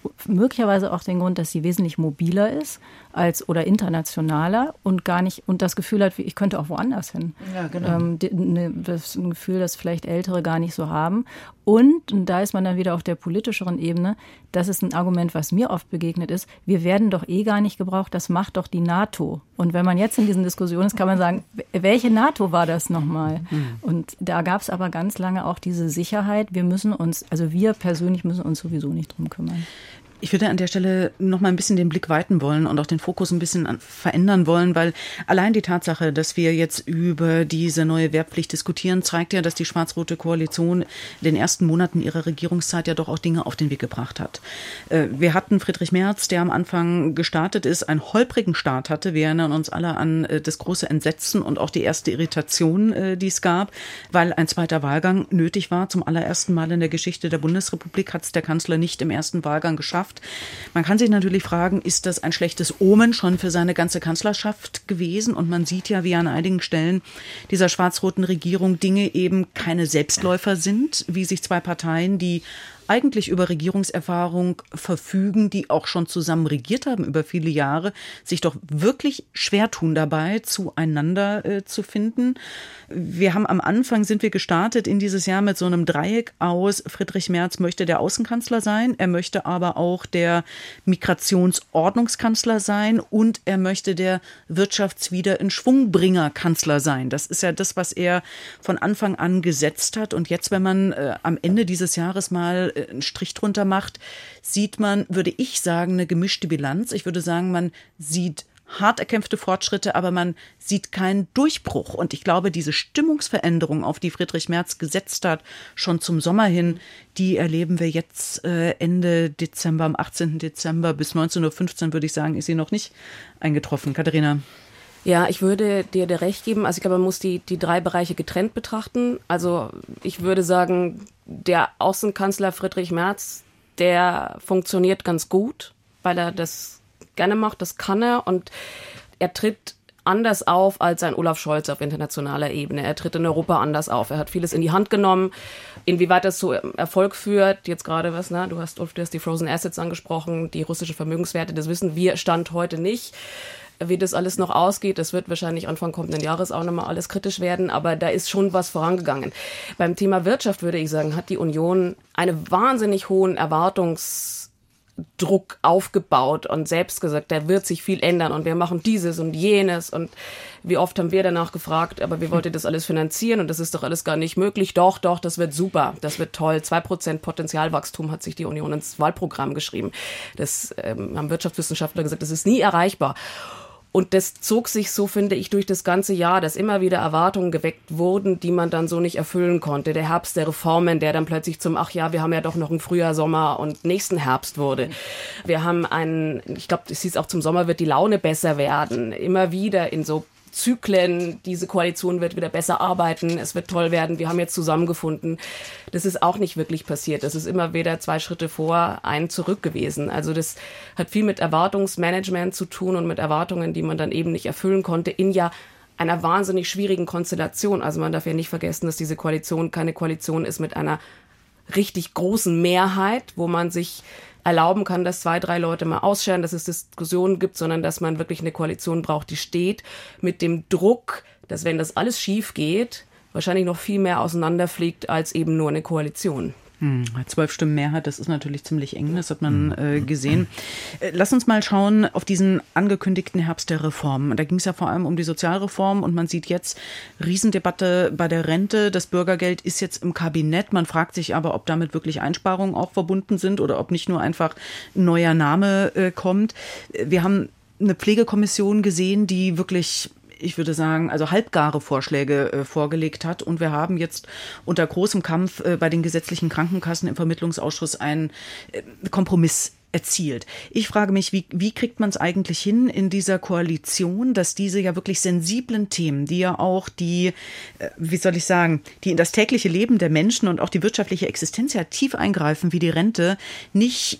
möglicherweise auch den Grund, dass sie wesentlich mobiler ist oder internationaler und gar nicht und das Gefühl hat, ich könnte auch woanders hin. Ja, genau. Das ist ein Gefühl, das vielleicht Ältere gar nicht so haben. Und da ist man dann wieder auf der politischeren Ebene, das ist ein Argument, was mir oft begegnet ist, wir werden doch gar nicht gebraucht, das macht doch die NATO. Und wenn man jetzt in diesen Diskussionen ist, kann man sagen, welche NATO war das nochmal? Und da gab es aber ganz lange auch diese Sicherheit, wir persönlich müssen uns sowieso nicht drum kümmern. Ich würde an der Stelle noch mal ein bisschen den Blick weiten wollen und auch den Fokus ein bisschen verändern wollen, weil allein die Tatsache, dass wir jetzt über diese neue Wehrpflicht diskutieren, zeigt ja, dass die schwarz-rote Koalition in den ersten Monaten ihrer Regierungszeit ja doch auch Dinge auf den Weg gebracht hat. Wir hatten Friedrich Merz, der am Anfang gestartet ist, einen holprigen Start hatte. Wir erinnern uns alle an das große Entsetzen und auch die erste Irritation, die es gab, weil ein zweiter Wahlgang nötig war. Zum allerersten Mal in der Geschichte der Bundesrepublik hat es der Kanzler nicht im ersten Wahlgang geschafft. Man kann sich natürlich fragen, ist das ein schlechtes Omen schon für seine ganze Kanzlerschaft gewesen? Und man sieht ja, wie an einigen Stellen dieser schwarz-roten Regierung Dinge eben keine Selbstläufer sind, wie sich zwei Parteien, die eigentlich über Regierungserfahrung verfügen, die auch schon zusammen regiert haben über viele Jahre, sich doch wirklich schwer tun dabei, zueinander zu finden. Wir haben am Anfang, sind wir gestartet in dieses Jahr mit so einem Dreieck aus, Friedrich Merz möchte der Außenkanzler sein, er möchte aber auch der Migrationsordnungskanzler sein und er möchte der Wirtschaftswieder in Schwungbringer Kanzler sein. Das ist ja das, was er von Anfang an gesetzt hat. Und jetzt, wenn man am Ende dieses Jahres mal einen Strich drunter macht, sieht man, würde ich sagen, eine gemischte Bilanz. Ich würde sagen, man sieht hart erkämpfte Fortschritte, aber man sieht keinen Durchbruch. Und ich glaube, diese Stimmungsveränderung, auf die Friedrich Merz gesetzt hat, schon zum Sommer hin, die erleben wir jetzt Ende Dezember, am 18. Dezember bis 19.15 Uhr, würde ich sagen, ist sie noch nicht eingetroffen. Katharina? Ja, ich würde dir recht geben. Also ich glaube, man muss die drei Bereiche getrennt betrachten. Also ich würde sagen, der Außenkanzler Friedrich Merz, der funktioniert ganz gut, weil er das gerne macht, das kann er. Und er tritt anders auf als ein Olaf Scholz auf internationaler Ebene. Er tritt in Europa anders auf. Er hat vieles in die Hand genommen. Inwieweit das zu Erfolg führt, jetzt gerade du hast die Frozen Assets angesprochen, die russische Vermögenswerte, das wissen wir Stand heute nicht. Wie das alles noch ausgeht, das wird wahrscheinlich Anfang kommenden Jahres auch nochmal alles kritisch werden, aber da ist schon was vorangegangen. Beim Thema Wirtschaft, würde ich sagen, hat die Union einen wahnsinnig hohen Erwartungsdruck aufgebaut und selbst gesagt, da wird sich viel ändern und wir machen dieses und jenes und wie oft haben wir danach gefragt, aber wie wollt ihr das alles finanzieren und das ist doch alles gar nicht möglich. Doch, das wird super, das wird toll. 2% Potenzialwachstum hat sich die Union ins Wahlprogramm geschrieben. Das haben Wirtschaftswissenschaftler gesagt, das ist nie erreichbar. Und das zog sich so, finde ich, durch das ganze Jahr, dass immer wieder Erwartungen geweckt wurden, die man dann so nicht erfüllen konnte. Der Herbst der Reformen, der dann plötzlich wir haben ja doch noch einen Frühjahr, Sommer und nächsten Herbst wurde. Wir haben ich glaube, es hieß auch, zum Sommer wird die Laune besser werden. Immer wieder in so Zyklen, diese Koalition wird wieder besser arbeiten, es wird toll werden, wir haben jetzt zusammengefunden. Das ist auch nicht wirklich passiert. Das ist immer wieder 2 Schritte vor, einen zurück gewesen. Also das hat viel mit Erwartungsmanagement zu tun und mit Erwartungen, die man dann eben nicht erfüllen konnte in einer wahnsinnig schwierigen Konstellation. Also man darf ja nicht vergessen, dass diese Koalition keine Koalition ist mit einer richtig großen Mehrheit, wo man sich erlauben kann, dass 2, 3 Leute mal ausscheren, dass es Diskussionen gibt, sondern dass man wirklich eine Koalition braucht, die steht mit dem Druck, dass wenn das alles schief geht, wahrscheinlich noch viel mehr auseinanderfliegt als eben nur eine Koalition. 12 Stimmen Mehrheit, das ist natürlich ziemlich eng, das hat man gesehen. Lass uns mal schauen auf diesen angekündigten Herbst der Reformen. Da ging es ja vor allem um die Sozialreform und man sieht jetzt Riesendebatte bei der Rente. Das Bürgergeld ist jetzt im Kabinett. Man fragt sich aber, ob damit wirklich Einsparungen auch verbunden sind oder ob nicht nur einfach ein neuer Name kommt. Wir haben eine Pflegekommission gesehen, die wirklich, ich würde sagen, also halbgare Vorschläge vorgelegt hat. Und wir haben jetzt unter großem Kampf bei den gesetzlichen Krankenkassen im Vermittlungsausschuss einen Kompromiss erzielt. Ich frage mich, wie kriegt man es eigentlich hin in dieser Koalition, dass diese ja wirklich sensiblen Themen, die ja auch die in das tägliche Leben der Menschen und auch die wirtschaftliche Existenz ja tief eingreifen, wie die Rente, nicht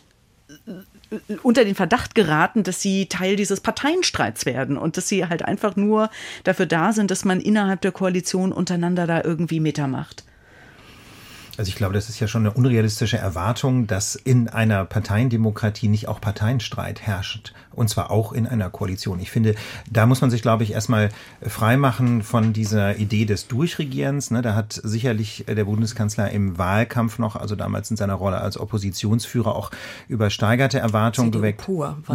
unter den Verdacht geraten, dass sie Teil dieses Parteienstreits werden und dass sie halt einfach nur dafür da sind, dass man innerhalb der Koalition untereinander da irgendwie Meter macht. Also ich glaube, das ist ja schon eine unrealistische Erwartung, dass in einer Parteiendemokratie nicht auch Parteienstreit herrscht. Und zwar auch in einer Koalition. Ich finde, da muss man sich, glaube ich, erstmal freimachen von dieser Idee des Durchregierens. Da hat sicherlich der Bundeskanzler im Wahlkampf noch, also damals in seiner Rolle als Oppositionsführer, auch übersteigerte Erwartungen geweckt.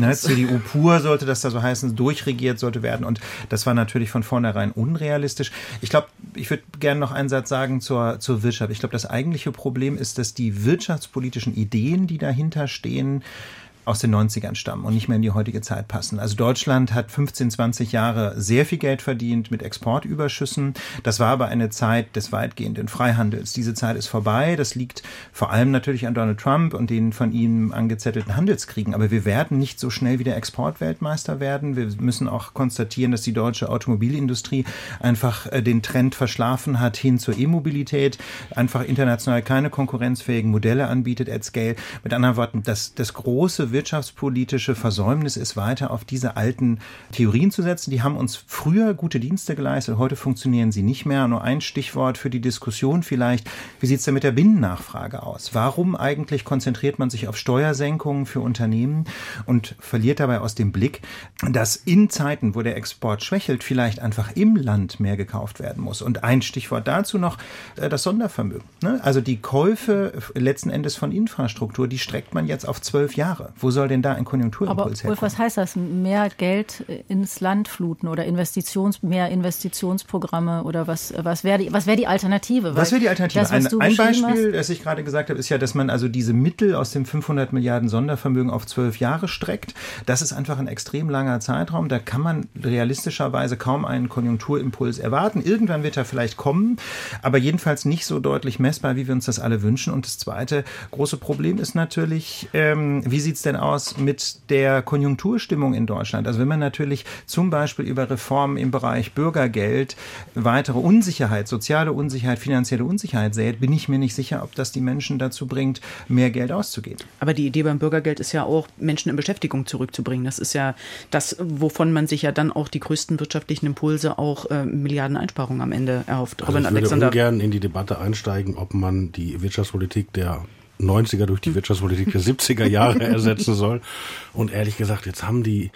CDU pur sollte das da so heißen, durchregiert sollte werden. Und das war natürlich von vornherein unrealistisch. Ich glaube, ich würde gerne noch einen Satz sagen zur Wirtschaft. Ich glaube, das eigentliche Problem ist, dass die wirtschaftspolitischen Ideen, die dahinter stehen, aus den 90ern stammen und nicht mehr in die heutige Zeit passen. Also Deutschland hat 15, 20 Jahre sehr viel Geld verdient mit Exportüberschüssen. Das war aber eine Zeit des weitgehenden Freihandels. Diese Zeit ist vorbei. Das liegt vor allem natürlich an Donald Trump und den von ihm angezettelten Handelskriegen. Aber wir werden nicht so schnell wieder Exportweltmeister werden. Wir müssen auch konstatieren, dass die deutsche Automobilindustrie einfach den Trend verschlafen hat hin zur E-Mobilität, einfach international keine konkurrenzfähigen Modelle anbietet at scale. Mit anderen Worten, das große wirtschaftspolitische Versäumnis ist, weiter auf diese alten Theorien zu setzen. Die haben uns früher gute Dienste geleistet, heute funktionieren sie nicht mehr. Nur ein Stichwort für die Diskussion vielleicht. Wie sieht es denn mit der Binnennachfrage aus? Warum eigentlich konzentriert man sich auf Steuersenkungen für Unternehmen und verliert dabei aus dem Blick, dass in Zeiten, wo der Export schwächelt, vielleicht einfach im Land mehr gekauft werden muss? Und ein Stichwort dazu noch, das Sondervermögen. Also die Käufe letzten Endes von Infrastruktur, die streckt man jetzt auf 12 Jahre. Wo soll denn da ein Konjunkturimpuls herkommen? Aber was heißt das? Mehr Geld ins Land fluten oder mehr Investitionsprogramme oder was wäre die Alternative? Was wäre die Alternative? Ein Beispiel, das ich gerade gesagt habe, ist ja, dass man also diese Mittel aus dem 500 Milliarden Sondervermögen auf 12 Jahre streckt. Das ist einfach ein extrem langer Zeitraum. Da kann man realistischerweise kaum einen Konjunkturimpuls erwarten. Irgendwann wird er vielleicht kommen, aber jedenfalls nicht so deutlich messbar, wie wir uns das alle wünschen. Und das zweite große Problem ist natürlich, wie sieht es denn aus mit der Konjunkturstimmung in Deutschland? Also wenn man natürlich zum Beispiel über Reformen im Bereich Bürgergeld weitere Unsicherheit, soziale Unsicherheit, finanzielle Unsicherheit sät, bin ich mir nicht sicher, ob das die Menschen dazu bringt, mehr Geld auszugeben. Aber die Idee beim Bürgergeld ist ja auch, Menschen in Beschäftigung zurückzubringen. Das ist ja das, wovon man sich ja dann auch die größten wirtschaftlichen Impulse, auch Milliardeneinsparungen am Ende erhofft. Also ich würde ungern in die Debatte einsteigen, ob man die Wirtschaftspolitik der 90er durch die Wirtschaftspolitik der 70er Jahre ersetzen soll. Und ehrlich gesagt, jetzt haben die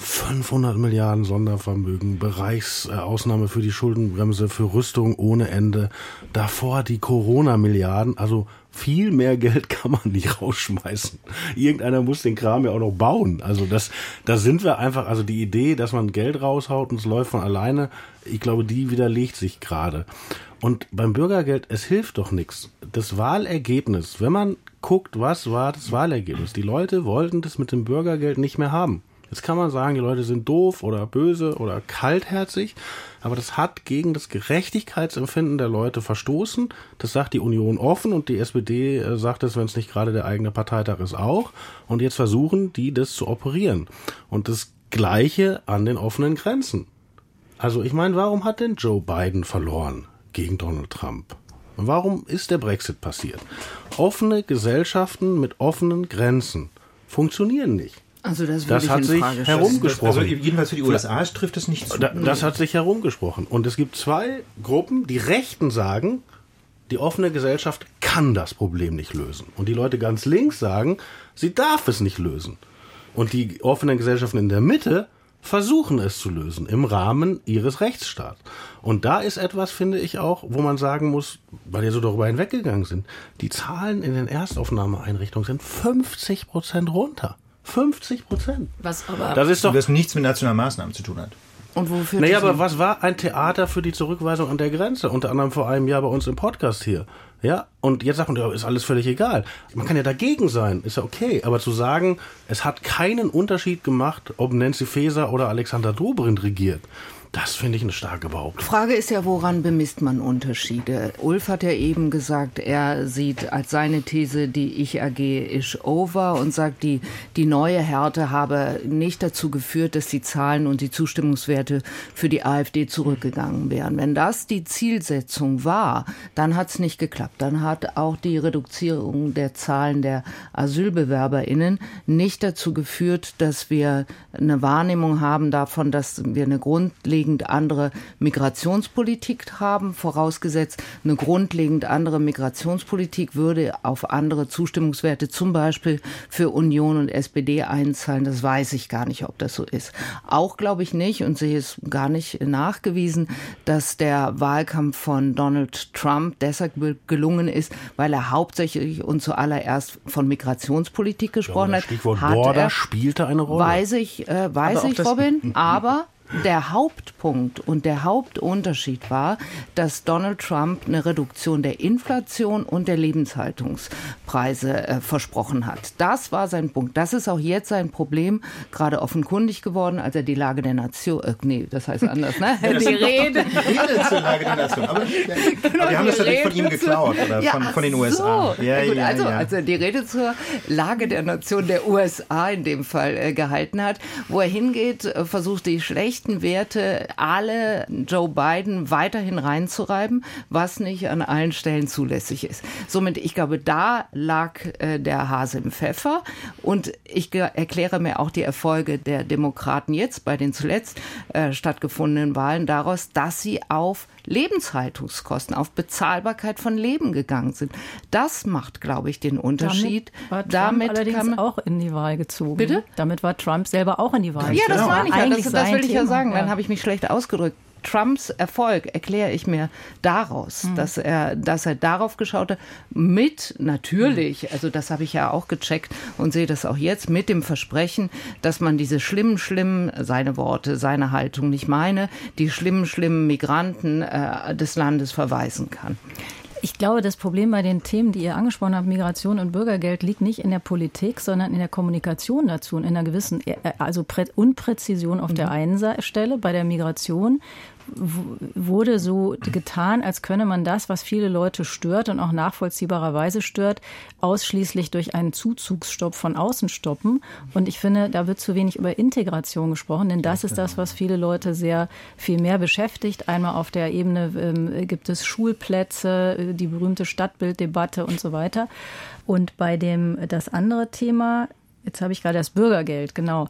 500 Milliarden Sondervermögen, Bereichsausnahme für die Schuldenbremse, für Rüstung ohne Ende. Davor die Corona-Milliarden, also viel mehr Geld kann man nicht rausschmeißen. Irgendeiner muss den Kram ja auch noch bauen. Also da sind wir einfach, also die Idee, dass man Geld raushaut und es läuft von alleine, ich glaube, die widerlegt sich gerade. Und beim Bürgergeld, es hilft doch nichts. Das Wahlergebnis, wenn man guckt, was war das Wahlergebnis? Die Leute wollten das mit dem Bürgergeld nicht mehr haben. Jetzt kann man sagen, die Leute sind doof oder böse oder kaltherzig, aber das hat gegen das Gerechtigkeitsempfinden der Leute verstoßen. Das sagt die Union offen und die SPD sagt es, wenn es nicht gerade der eigene Parteitag ist, auch. Und jetzt versuchen die, das zu operieren. Und das Gleiche an den offenen Grenzen. Also ich meine, warum hat denn Joe Biden verloren gegen Donald Trump? Warum ist der Brexit passiert? Offene Gesellschaften mit offenen Grenzen funktionieren nicht. Also das hat sich herumgesprochen. Also jedenfalls für die USA trifft es nicht zu. Das hat sich herumgesprochen. Und es gibt zwei Gruppen, die Rechten sagen, die offene Gesellschaft kann das Problem nicht lösen. Und die Leute ganz links sagen, sie darf es nicht lösen. Und die offenen Gesellschaften in der Mitte versuchen es zu lösen im Rahmen ihres Rechtsstaats. Und da ist etwas, finde ich auch, wo man sagen muss, weil wir so darüber hinweggegangen sind, die Zahlen in den Erstaufnahmeeinrichtungen sind 50% runter. 50%. Was aber das ist doch, das nichts mit nationalen Maßnahmen zu tun hat. Und wofür? Naja, aber was war ein Theater für die Zurückweisung an der Grenze? Unter anderem vor einem Jahr bei uns im Podcast hier. Ja, und jetzt sagt man, ja, ist alles völlig egal. Man kann ja dagegen sein, ist ja okay. Aber zu sagen, es hat keinen Unterschied gemacht, ob Nancy Faeser oder Alexander Dobrindt regiert, das finde ich eine starke Behauptung. Frage ist ja, woran bemisst man Unterschiede? Ulf hat ja eben gesagt, er sieht als seine These, die Ich-AG ist over und sagt, die neue Härte habe nicht dazu geführt, dass die Zahlen und die Zustimmungswerte für die AfD zurückgegangen wären. Wenn das die Zielsetzung war, dann hat es nicht geklappt. dann hat auch die Reduzierung der Zahlen der AsylbewerberInnen nicht dazu geführt, dass wir eine Wahrnehmung haben davon, dass wir eine grundlegend andere Migrationspolitik haben. Vorausgesetzt, eine grundlegend andere Migrationspolitik würde auf andere Zustimmungswerte, zum Beispiel für Union und SPD einzahlen. Das weiß ich gar nicht, ob das so ist. Auch glaube ich nicht und sehe es gar nicht nachgewiesen, dass der Wahlkampf von Donald Trump deshalb gelungen ist, weil er hauptsächlich und zuallererst von Migrationspolitik gesprochen hat. Stichwort Border spielte eine Rolle. Weiß ich, Robin, aber der Hauptpunkt und der Hauptunterschied war, dass Donald Trump eine Reduktion der Inflation und der Lebenshaltungspreise versprochen hat. Das war sein Punkt. Das ist auch jetzt sein Problem, gerade offenkundig geworden, als er die Lage der Nation, das heißt anders, ne? Ja, die Rede zur Lage der Nation. Aber wir haben das natürlich von ihm geklaut oder von den USA. So. Als er die Rede zur Lage der Nation der USA in dem Fall gehalten hat, wo er hingeht, versucht die schlechten Werte alle Joe Biden weiterhin reinzureiben, was nicht an allen Stellen zulässig ist. Somit, ich glaube, da lag der Hase im Pfeffer und ich erkläre mir auch die Erfolge der Demokraten jetzt bei den zuletzt stattgefundenen Wahlen daraus, dass sie auf Lebenshaltungskosten, auf Bezahlbarkeit von Leben gegangen sind. Das macht, glaube ich, den Unterschied. Damit war Trump allerdings auch in die Wahl gezogen. Bitte? Damit war Trump selber auch in die Wahl gezogen. Ja, das meine ich ja. Das will ich ja sagen. Ja. Dann habe ich mich schlecht ausgedrückt. Trumps Erfolg erkläre ich mir daraus, dass er darauf geschaut hat, natürlich, also das habe ich ja auch gecheckt und sehe das auch jetzt, mit dem Versprechen, dass man diese schlimmen, seine Worte, seine Haltung, nicht meine, die schlimmen Migranten des Landes verweisen kann. Ich glaube, das Problem bei den Themen, die ihr angesprochen habt, Migration und Bürgergeld, liegt nicht in der Politik, sondern in der Kommunikation dazu und in einer gewissen Unpräzision auf der einen Stelle. Bei der Migration wurde so getan, als könne man das, was viele Leute stört und auch nachvollziehbarerweise stört, ausschließlich durch einen Zuzugsstopp von außen stoppen. Und ich finde, da wird zu wenig über Integration gesprochen, denn das ist das, was viele Leute sehr viel mehr beschäftigt. Einmal auf der Ebene gibt es Schulplätze, die berühmte Stadtbilddebatte und so weiter. Und bei das andere Thema, jetzt habe ich gerade das Bürgergeld, genau.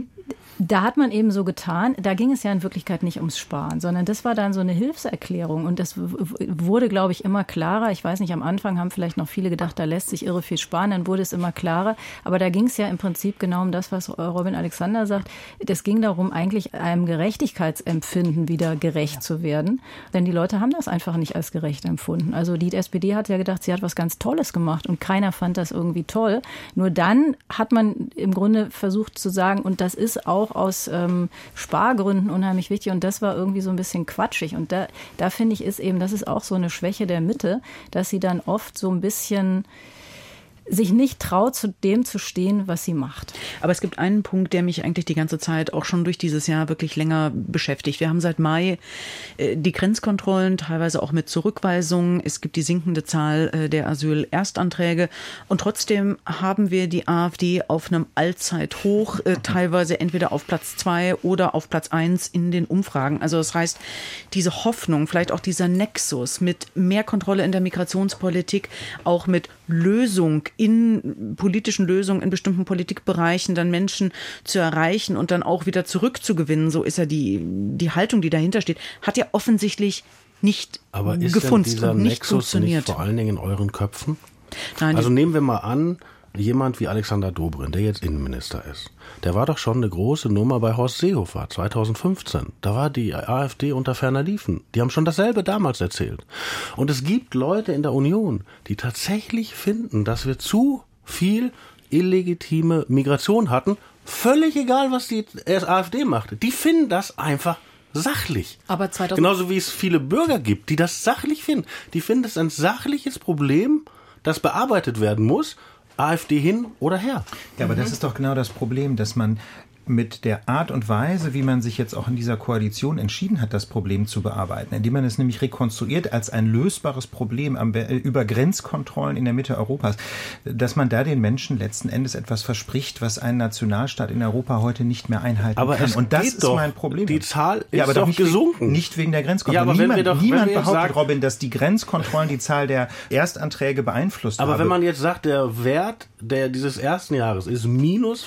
Da hat man eben so getan, da ging es ja in Wirklichkeit nicht ums Sparen, sondern das war dann so eine Hilfserklärung und das wurde, glaube ich, immer klarer. Ich weiß nicht, am Anfang haben vielleicht noch viele gedacht, da lässt sich irre viel sparen, dann wurde es immer klarer. Aber da ging es ja im Prinzip genau um das, was Robin Alexander sagt. Das ging darum, eigentlich einem Gerechtigkeitsempfinden wieder gerecht zu werden, denn die Leute haben das einfach nicht als gerecht empfunden. Also die SPD hat ja gedacht, sie hat was ganz Tolles gemacht und keiner fand das irgendwie toll. Nur dann hat man im Grunde versucht zu sagen, und das ist auch aus Spargründen unheimlich wichtig und das war irgendwie so ein bisschen quatschig und da finde ich, das ist auch so eine Schwäche der Mitte, dass sie dann oft so ein bisschen sich nicht traut, zu dem zu stehen, was sie macht. Aber es gibt einen Punkt, der mich eigentlich die ganze Zeit auch schon durch dieses Jahr wirklich länger beschäftigt. Wir haben seit Mai die Grenzkontrollen, teilweise auch mit Zurückweisungen. Es gibt die sinkende Zahl der Asylerstanträge. Und trotzdem haben wir die AfD auf einem Allzeithoch, teilweise entweder auf Platz 2 oder auf Platz 1 in den Umfragen. Also das heißt, diese Hoffnung, vielleicht auch dieser Nexus mit mehr Kontrolle in der Migrationspolitik, auch mit politischen Lösungen in bestimmten Politikbereichen dann Menschen zu erreichen und dann auch wieder zurückzugewinnen, so ist ja die Haltung, die dahinter steht, hat ja offensichtlich nicht gefunzt und nicht funktioniert. Nicht vor allen Dingen in euren Köpfen? Nein, also nehmen wir mal an, jemand wie Alexander Dobrindt, der jetzt Innenminister ist, der war doch schon eine große Nummer bei Horst Seehofer 2015. Da war die AfD unter ferner Liefen. Die haben schon dasselbe damals erzählt. Und es gibt Leute in der Union, die tatsächlich finden, dass wir zu viel illegitime Migration hatten. Völlig egal, was die AfD machte. Die finden das einfach sachlich. Aber genauso wie es viele Bürger gibt, die das sachlich finden. Die finden es ein sachliches Problem, das bearbeitet werden muss. AfD hin oder her. Ja, aber das ist doch genau das Problem, dass man mit der Art und Weise, wie man sich jetzt auch in dieser Koalition entschieden hat, das Problem zu bearbeiten, indem man es nämlich rekonstruiert als ein lösbares Problem über Grenzkontrollen in der Mitte Europas, dass man da den Menschen letzten Endes etwas verspricht, was ein Nationalstaat in Europa heute nicht mehr einhalten kann. Und das ist mein Problem. Die Zahl ist aber doch gesunken. Nicht wegen der Grenzkontrollen. Ja, niemand behauptet, Robin, dass die Grenzkontrollen die Zahl der Erstanträge beeinflusst haben. Aber wenn man jetzt sagt, der Wert dieses ersten Jahres ist minus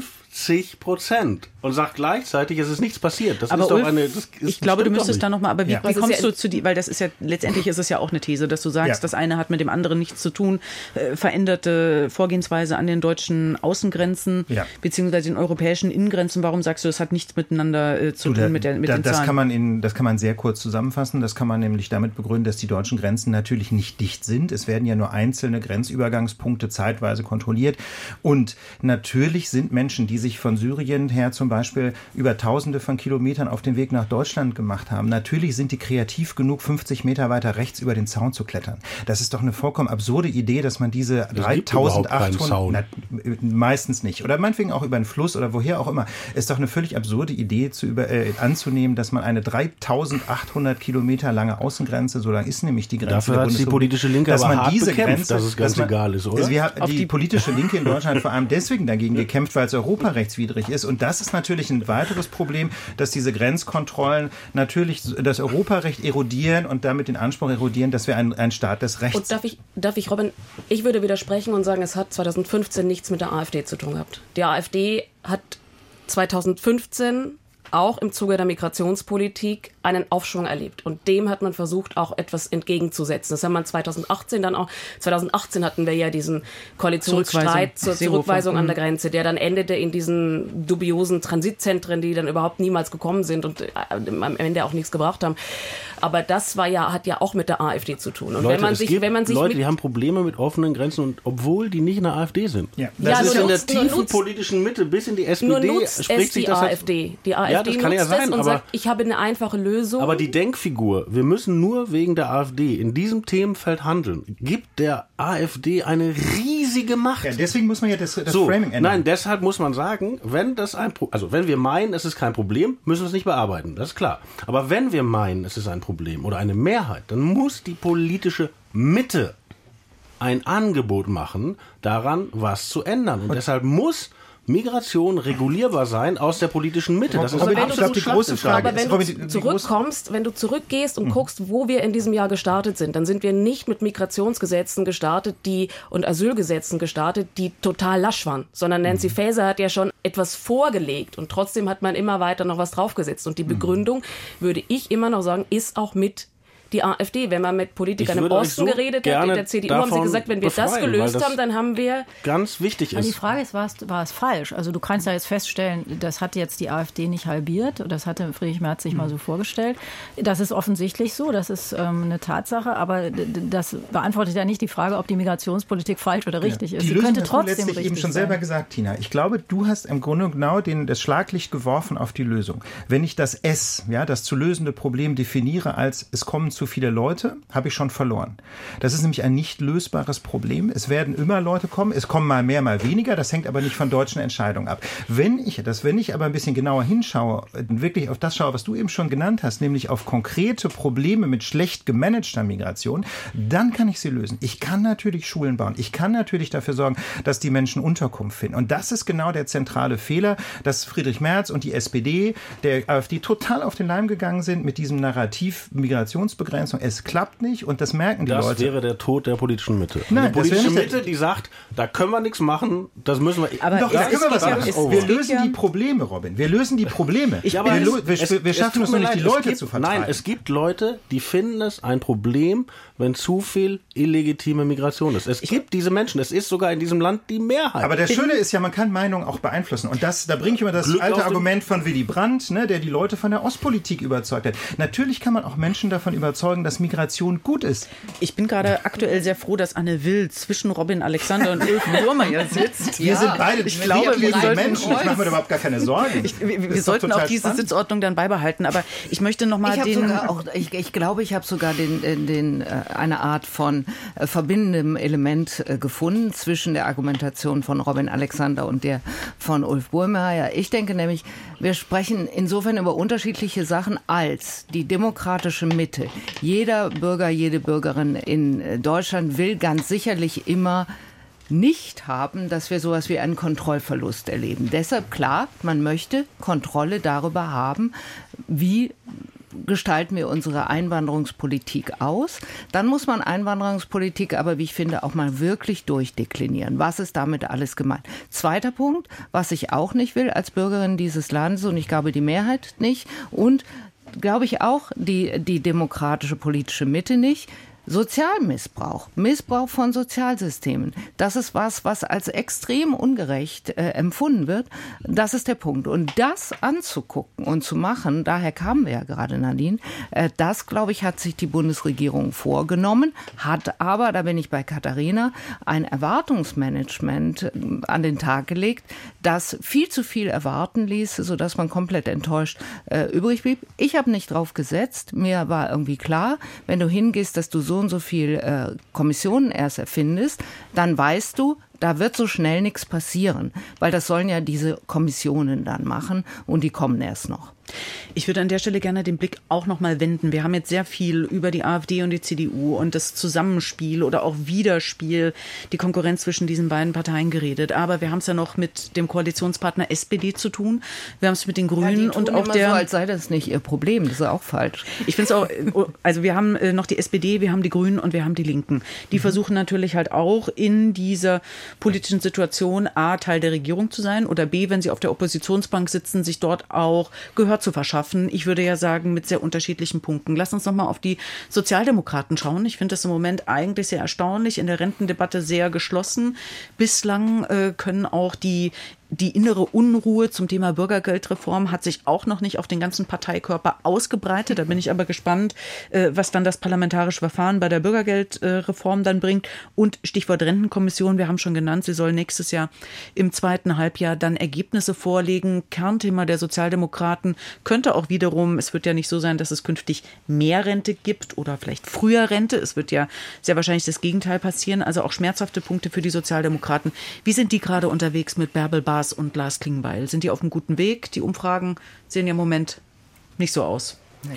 50% und sagt gleichzeitig, es ist nichts passiert. Das aber ist doch Ulf, ich glaube, du müsstest da nochmal, aber wie kommst du zu weil das ist ja, letztendlich ist es ja auch eine These, dass du sagst, das eine hat mit dem anderen nichts zu tun, veränderte Vorgehensweise an den deutschen Außengrenzen, beziehungsweise den europäischen Innengrenzen. Warum sagst du, das hat nichts miteinander zu tun mit den Zahlen? Das kann man sehr kurz zusammenfassen. Das kann man nämlich damit begründen, dass die deutschen Grenzen natürlich nicht dicht sind. Es werden ja nur einzelne Grenzübergangspunkte zeitweise kontrolliert. Und natürlich sind Menschen, die sich von Syrien her zum Beispiel über Tausende von Kilometern auf den Weg nach Deutschland gemacht haben, natürlich sind die kreativ genug, 50 Meter weiter rechts über den Zaun zu klettern. Das ist doch eine vollkommen absurde Idee, dass man diese 3.800, meistens nicht, oder meinetwegen auch über einen Fluss oder woher auch immer, ist doch eine völlig absurde Idee anzunehmen, dass man eine 3.800 Kilometer lange Außengrenze, so lang ist nämlich die Grenze dafür hat die politische Linke dass aber man hart diese bekämpft, Grenze, dass es ganz egal ist, oder? Die politische Linke in Deutschland hat vor allem deswegen dagegen gekämpft, weil es europarechtswidrig ist. Und das ist natürlich ein weiteres Problem, dass diese Grenzkontrollen natürlich das Europarecht erodieren und damit den Anspruch erodieren, dass wir ein Staat des Rechts sind. Und darf ich, Robin, ich würde widersprechen und sagen, es hat 2015 nichts mit der AfD zu tun gehabt. Die AfD hat 2015 auch im Zuge der Migrationspolitik einen Aufschwung erlebt. Und dem hat man versucht, auch etwas entgegenzusetzen. Das haben wir 2018 dann auch. 2018 hatten wir ja diesen Koalitionsstreit zur Zurückweisung an der Grenze, der dann endete in diesen dubiosen Transitzentren, die dann überhaupt niemals gekommen sind und am Ende auch nichts gebracht haben. Aber das hat ja auch mit der AfD zu tun. Und Leute, wenn man sich die haben Probleme mit offenen Grenzen, und obwohl die nicht in der AfD sind. Ja, das ist in der tiefen politischen Mitte bis in die SPD. Spricht sich das AfD. Die AfD das kann ja sein, und sagt, ich habe eine einfache Lösung. Aber die Denkfigur, wir müssen nur wegen der AfD in diesem Themenfeld handeln, gibt der AfD eine riesige Macht. Ja, deswegen muss man ja das Framing ändern. Nein, deshalb muss man sagen, wenn wir meinen, es ist kein Problem, müssen wir es nicht bearbeiten. Das ist klar. Aber wenn wir meinen, es ist ein Problem oder eine Mehrheit, dann muss die politische Mitte ein Angebot machen, daran was zu ändern. Und deshalb muss Migration regulierbar sein aus der politischen Mitte. Das ist aber absolut die große Frage. Aber wenn du zurückgehst und guckst, wo wir in diesem Jahr gestartet sind, dann sind wir nicht mit Migrationsgesetzen gestartet, und Asylgesetzen gestartet, die total lasch waren, sondern Nancy Faeser hat ja schon etwas vorgelegt und trotzdem hat man immer weiter noch was draufgesetzt. Und die Begründung, würde ich immer noch sagen, ist auch mit die AfD. Wenn man mit Politikern im Osten geredet hat, in der CDU haben sie gesagt, wenn wir das gelöst haben, dann haben wir... Ganz wichtig ist. Die Frage ist, war es falsch? Also du kannst ja jetzt feststellen, das hat jetzt die AfD nicht halbiert. Das hatte Friedrich Merz sich mal so vorgestellt. Das ist offensichtlich so, das ist eine Tatsache, aber das beantwortet ja nicht die Frage, ob die Migrationspolitik falsch oder richtig ist. Die Sie Lösung könnte hast trotzdem du letztlich richtig eben schon sein. selber gesagt, Tina. Ich glaube, du hast im Grunde genau das Schlaglicht geworfen auf die Lösung. Wenn ich das das zu lösende Problem definiere als es kommen zu viele Leute, habe ich schon verloren. Das ist nämlich ein nicht lösbares Problem. Es werden immer Leute kommen. Es kommen mal mehr, mal weniger. Das hängt aber nicht von deutschen Entscheidungen ab. Wenn ich aber ein bisschen genauer hinschaue, wirklich auf das schaue, was du eben schon genannt hast, nämlich auf konkrete Probleme mit schlecht gemanagter Migration, dann kann ich sie lösen. Ich kann natürlich Schulen bauen. Ich kann natürlich dafür sorgen, dass die Menschen Unterkunft finden. Und das ist genau der zentrale Fehler, dass Friedrich Merz und die SPD der AfD total auf den Leim gegangen sind mit diesem Narrativ Migrationsbegrenzung. Es klappt nicht und das merken die Leute. Das wäre der Tod der politischen Mitte. Nein, die politische Mitte, die sagt, da können wir nichts machen, das müssen wir... Aber doch, da können wir was machen. Wir lösen die Probleme, Robin. Wir lösen die Probleme. Wir schaffen es nur nicht, die Leute zu vertreiben. Nein, es gibt Leute, die finden es ein Problem, wenn zu viel illegitime Migration ist. Es gibt diese Menschen. Es ist sogar in diesem Land die Mehrheit. Aber das Schöne ist ja, man kann Meinungen auch beeinflussen. Und da bringe ich immer das alte Argument von Willy Brandt, der die Leute von der Ostpolitik überzeugt hat. Natürlich kann man auch Menschen davon überzeugen, überzeugen, dass Migration gut ist. Ich bin gerade aktuell sehr froh, dass Anne Will zwischen Robin Alexander und Ulf Burmeier sitzt. Wir sind beide Menschen. Ich mache mir überhaupt gar keine Sorgen. Wir sollten auch diese Sitzordnung dann beibehalten. Aber ich möchte noch mal ich glaube, ich habe sogar eine Art von verbindendem Element gefunden zwischen der Argumentation von Robin Alexander und der von Ulf Burmeier. Ich denke nämlich, wir sprechen insofern über unterschiedliche Sachen als die demokratische Mitte. Jeder Bürger, jede Bürgerin in Deutschland will ganz sicherlich immer nicht haben, dass wir sowas wie einen Kontrollverlust erleben. Deshalb klar, man möchte Kontrolle darüber haben, wie gestalten wir unsere Einwanderungspolitik aus. Dann muss man Einwanderungspolitik aber, wie ich finde, auch mal wirklich durchdeklinieren. Was ist damit alles gemeint? Zweiter Punkt, was ich auch nicht will als Bürgerin dieses Landes, und ich glaube die Mehrheit nicht, und glaube ich auch die demokratische politische Mitte nicht, Sozialmissbrauch, Missbrauch von Sozialsystemen, das ist was als extrem ungerecht empfunden wird. Das ist der Punkt. Und das anzugucken und zu machen, daher kamen wir ja gerade, Nadine, das, glaube ich, hat sich die Bundesregierung vorgenommen, hat aber, da bin ich bei Katharina, ein Erwartungsmanagement an den Tag gelegt, das viel zu viel erwarten ließ, sodass man komplett enttäuscht übrig blieb. Ich habe nicht drauf gesetzt. Mir war irgendwie klar, wenn du hingehst, dass du so und so viel Kommissionen erst erfindest, dann weißt du, da wird so schnell nichts passieren, weil das sollen ja diese Kommissionen dann machen und die kommen erst noch. Ich würde an der Stelle gerne den Blick auch noch mal wenden. Wir haben jetzt sehr viel über die AfD und die CDU und das Zusammenspiel oder auch Widerspiel, die Konkurrenz zwischen diesen beiden Parteien geredet. Aber wir haben es ja noch mit dem Koalitionspartner SPD zu tun. Wir haben es mit den Grünen und auch der... so, als sei das nicht ihr Problem. Das ist auch falsch. Ich finde es auch... Also wir haben noch die SPD, wir haben die Grünen und wir haben die Linken. Die versuchen natürlich halt auch in dieser politischen Situation A, Teil der Regierung zu sein oder B, wenn sie auf der Oppositionsbank sitzen, sich dort auch Gehör zu verschaffen. Ich würde ja sagen, mit sehr unterschiedlichen Punkten. Lass uns noch mal auf die Sozialdemokraten schauen. Ich finde das im Moment eigentlich sehr erstaunlich. In der Rentendebatte sehr geschlossen. Bislang können auch die innere Unruhe zum Thema Bürgergeldreform hat sich auch noch nicht auf den ganzen Parteikörper ausgebreitet. Da bin ich aber gespannt, was dann das parlamentarische Verfahren bei der Bürgergeldreform dann bringt. Und Stichwort Rentenkommission, wir haben schon genannt, sie soll nächstes Jahr im zweiten Halbjahr dann Ergebnisse vorlegen. Kernthema der Sozialdemokraten könnte auch wiederum, es wird ja nicht so sein, dass es künftig mehr Rente gibt oder vielleicht früher Rente. Es wird ja sehr wahrscheinlich das Gegenteil passieren. Also auch schmerzhafte Punkte für die Sozialdemokraten. Wie sind die gerade unterwegs mit Bärbel Baas und Lars Klingbeil? Sind die auf einem guten Weg? Die Umfragen sehen ja im Moment nicht so aus. Nee.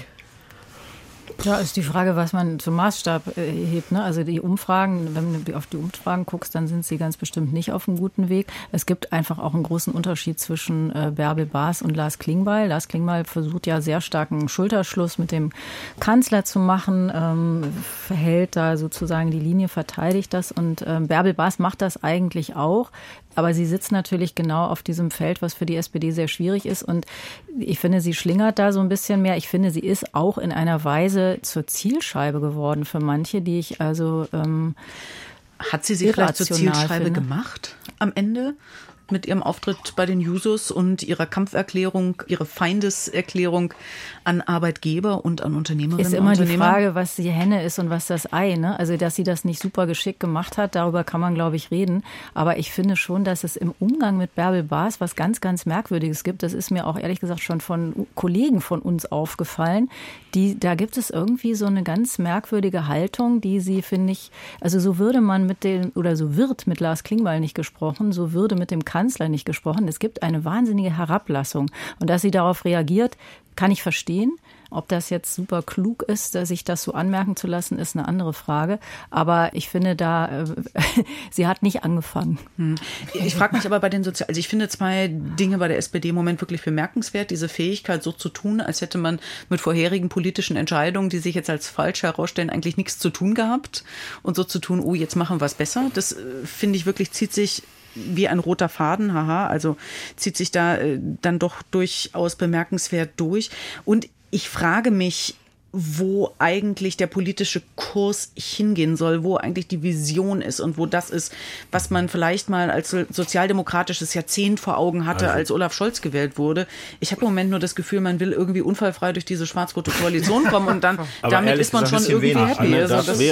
Ja, ist die Frage, was man zum Maßstab hebt. Ne? Also die Umfragen, wenn du auf die Umfragen guckst, dann sind sie ganz bestimmt nicht auf einem guten Weg. Es gibt einfach auch einen großen Unterschied zwischen Bärbel Baas und Lars Klingbeil. Lars Klingbeil versucht ja sehr starken Schulterschluss mit dem Kanzler zu machen, verhält da sozusagen die Linie, verteidigt das. Und Bärbel Baas macht das eigentlich auch. Aber sie sitzt natürlich genau auf diesem Feld, was für die SPD sehr schwierig ist. Und ich finde, sie schlingert da so ein bisschen mehr. Ich finde, sie ist auch in einer Weise zur Zielscheibe geworden für manche, die ich also hat sie sich vielleicht zur Zielscheibe gemacht am Ende? Mit ihrem Auftritt bei den Jusos und ihrer Kampferklärung, ihre Feindeserklärung an Arbeitgeber und an Unternehmerinnen und Unternehmer? Ist immer die Frage, was die Henne ist und was das Ei. Ne? Also, dass sie das nicht super geschickt gemacht hat, darüber kann man, glaube ich, reden. Aber ich finde schon, dass es im Umgang mit Bärbel Baas was ganz, ganz Merkwürdiges gibt. Das ist mir auch ehrlich gesagt schon von Kollegen von uns aufgefallen. Da gibt es irgendwie so eine ganz merkwürdige Haltung, die sie, finde ich, also so würde man so wird mit Lars Klingbeil nicht gesprochen, so würde mit dem Kanzler nicht gesprochen. Es gibt eine wahnsinnige Herablassung. Und dass sie darauf reagiert, kann ich verstehen. Ob das jetzt super klug ist, sich das so anmerken zu lassen, ist eine andere Frage. Aber ich finde sie hat nicht angefangen. Ich frage mich aber bei den also ich finde zwei Dinge bei der SPD im Moment wirklich bemerkenswert. Diese Fähigkeit, so zu tun, als hätte man mit vorherigen politischen Entscheidungen, die sich jetzt als falsch herausstellen, eigentlich nichts zu tun gehabt. Und so zu tun, jetzt machen wir es besser. Das finde ich wirklich, zieht sich wie ein roter Faden, also zieht sich da dann doch durchaus bemerkenswert durch. Und ich frage mich, wo eigentlich der politische Kurs hingehen soll, wo eigentlich die Vision ist und wo das ist, was man vielleicht mal als sozialdemokratisches Jahrzehnt vor Augen hatte, als Olaf Scholz gewählt wurde. Ich habe im Moment nur das Gefühl, man will irgendwie unfallfrei durch diese schwarz-rote Koalition kommen und dann damit ist man schon irgendwie happy.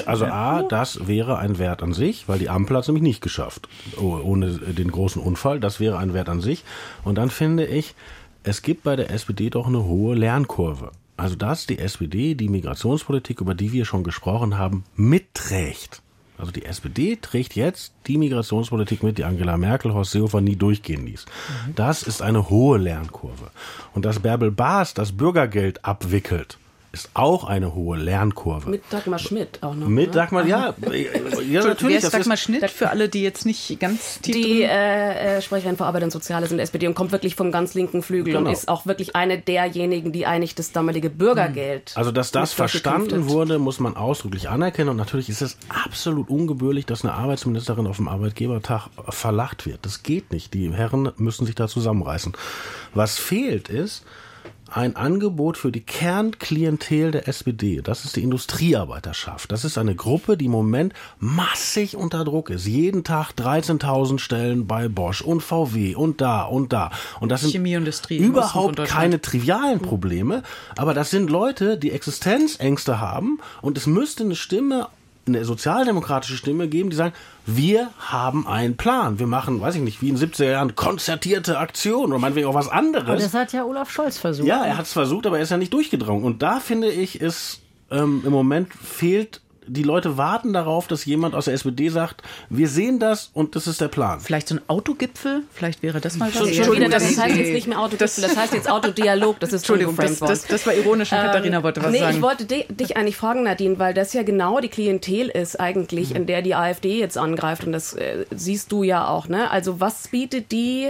Das wäre ein Wert an sich, weil die Ampel hat es nämlich nicht geschafft, ohne den großen Unfall. Das wäre ein Wert an sich. Und dann finde ich, es gibt bei der SPD doch eine hohe Lernkurve. Also dass die SPD die Migrationspolitik, über die wir schon gesprochen haben, mitträgt. Also die SPD trägt jetzt die Migrationspolitik mit, die Angela Merkel, Horst Seehofer nie durchgehen ließ. Das ist eine hohe Lernkurve. Und dass Bärbel Baas das Bürgergeld abwickelt, ist auch eine hohe Lernkurve. Mit Dagmar Schmidt auch noch. Mit Dagmar, ja natürlich. Wer ist Dagmar Schmidt für alle, die jetzt nicht ganz tief die Sprecherin für Arbeit und Soziales in der SPD und kommt wirklich vom ganz linken Flügel und ist auch wirklich eine derjenigen, die eigentlich das damalige Bürgergeld. Also dass das verstanden wurde, muss man ausdrücklich anerkennen und natürlich ist es absolut ungebührlich, dass eine Arbeitsministerin auf dem Arbeitgebertag verlacht wird. Das geht nicht. Die Herren müssen sich da zusammenreißen. Was fehlt ist ein Angebot für die Kernklientel der SPD. Das ist die Industriearbeiterschaft. Das ist eine Gruppe, die im Moment massig unter Druck ist. Jeden Tag 13.000 Stellen bei Bosch und VW und da und da. Und das sind überhaupt keine trivialen Probleme, aber das sind Leute, die Existenzängste haben und es müsste eine sozialdemokratische Stimme geben, die sagen, wir haben einen Plan. Wir machen, weiß ich nicht, wie in den 70er Jahren konzertierte Aktionen oder meinetwegen auch was anderes. Aber das hat ja Olaf Scholz versucht. Ja, er hat es versucht, aber er ist ja nicht durchgedrungen. Und da finde ich, im Moment fehlt, die Leute warten darauf, dass jemand aus der SPD sagt, wir sehen das und das ist der Plan. Vielleicht so ein Autogipfel? Vielleicht wäre das mal was. Das heißt jetzt nicht mehr Autogipfel, das heißt jetzt Autodialog. Das ist Entschuldigung, das war ironisch und Katharina wollte was sagen. Ich wollte dich eigentlich fragen, Nadine, weil das ja genau die Klientel ist eigentlich, in der die AfD jetzt angreift und das siehst du ja auch. Ne? Also was bietet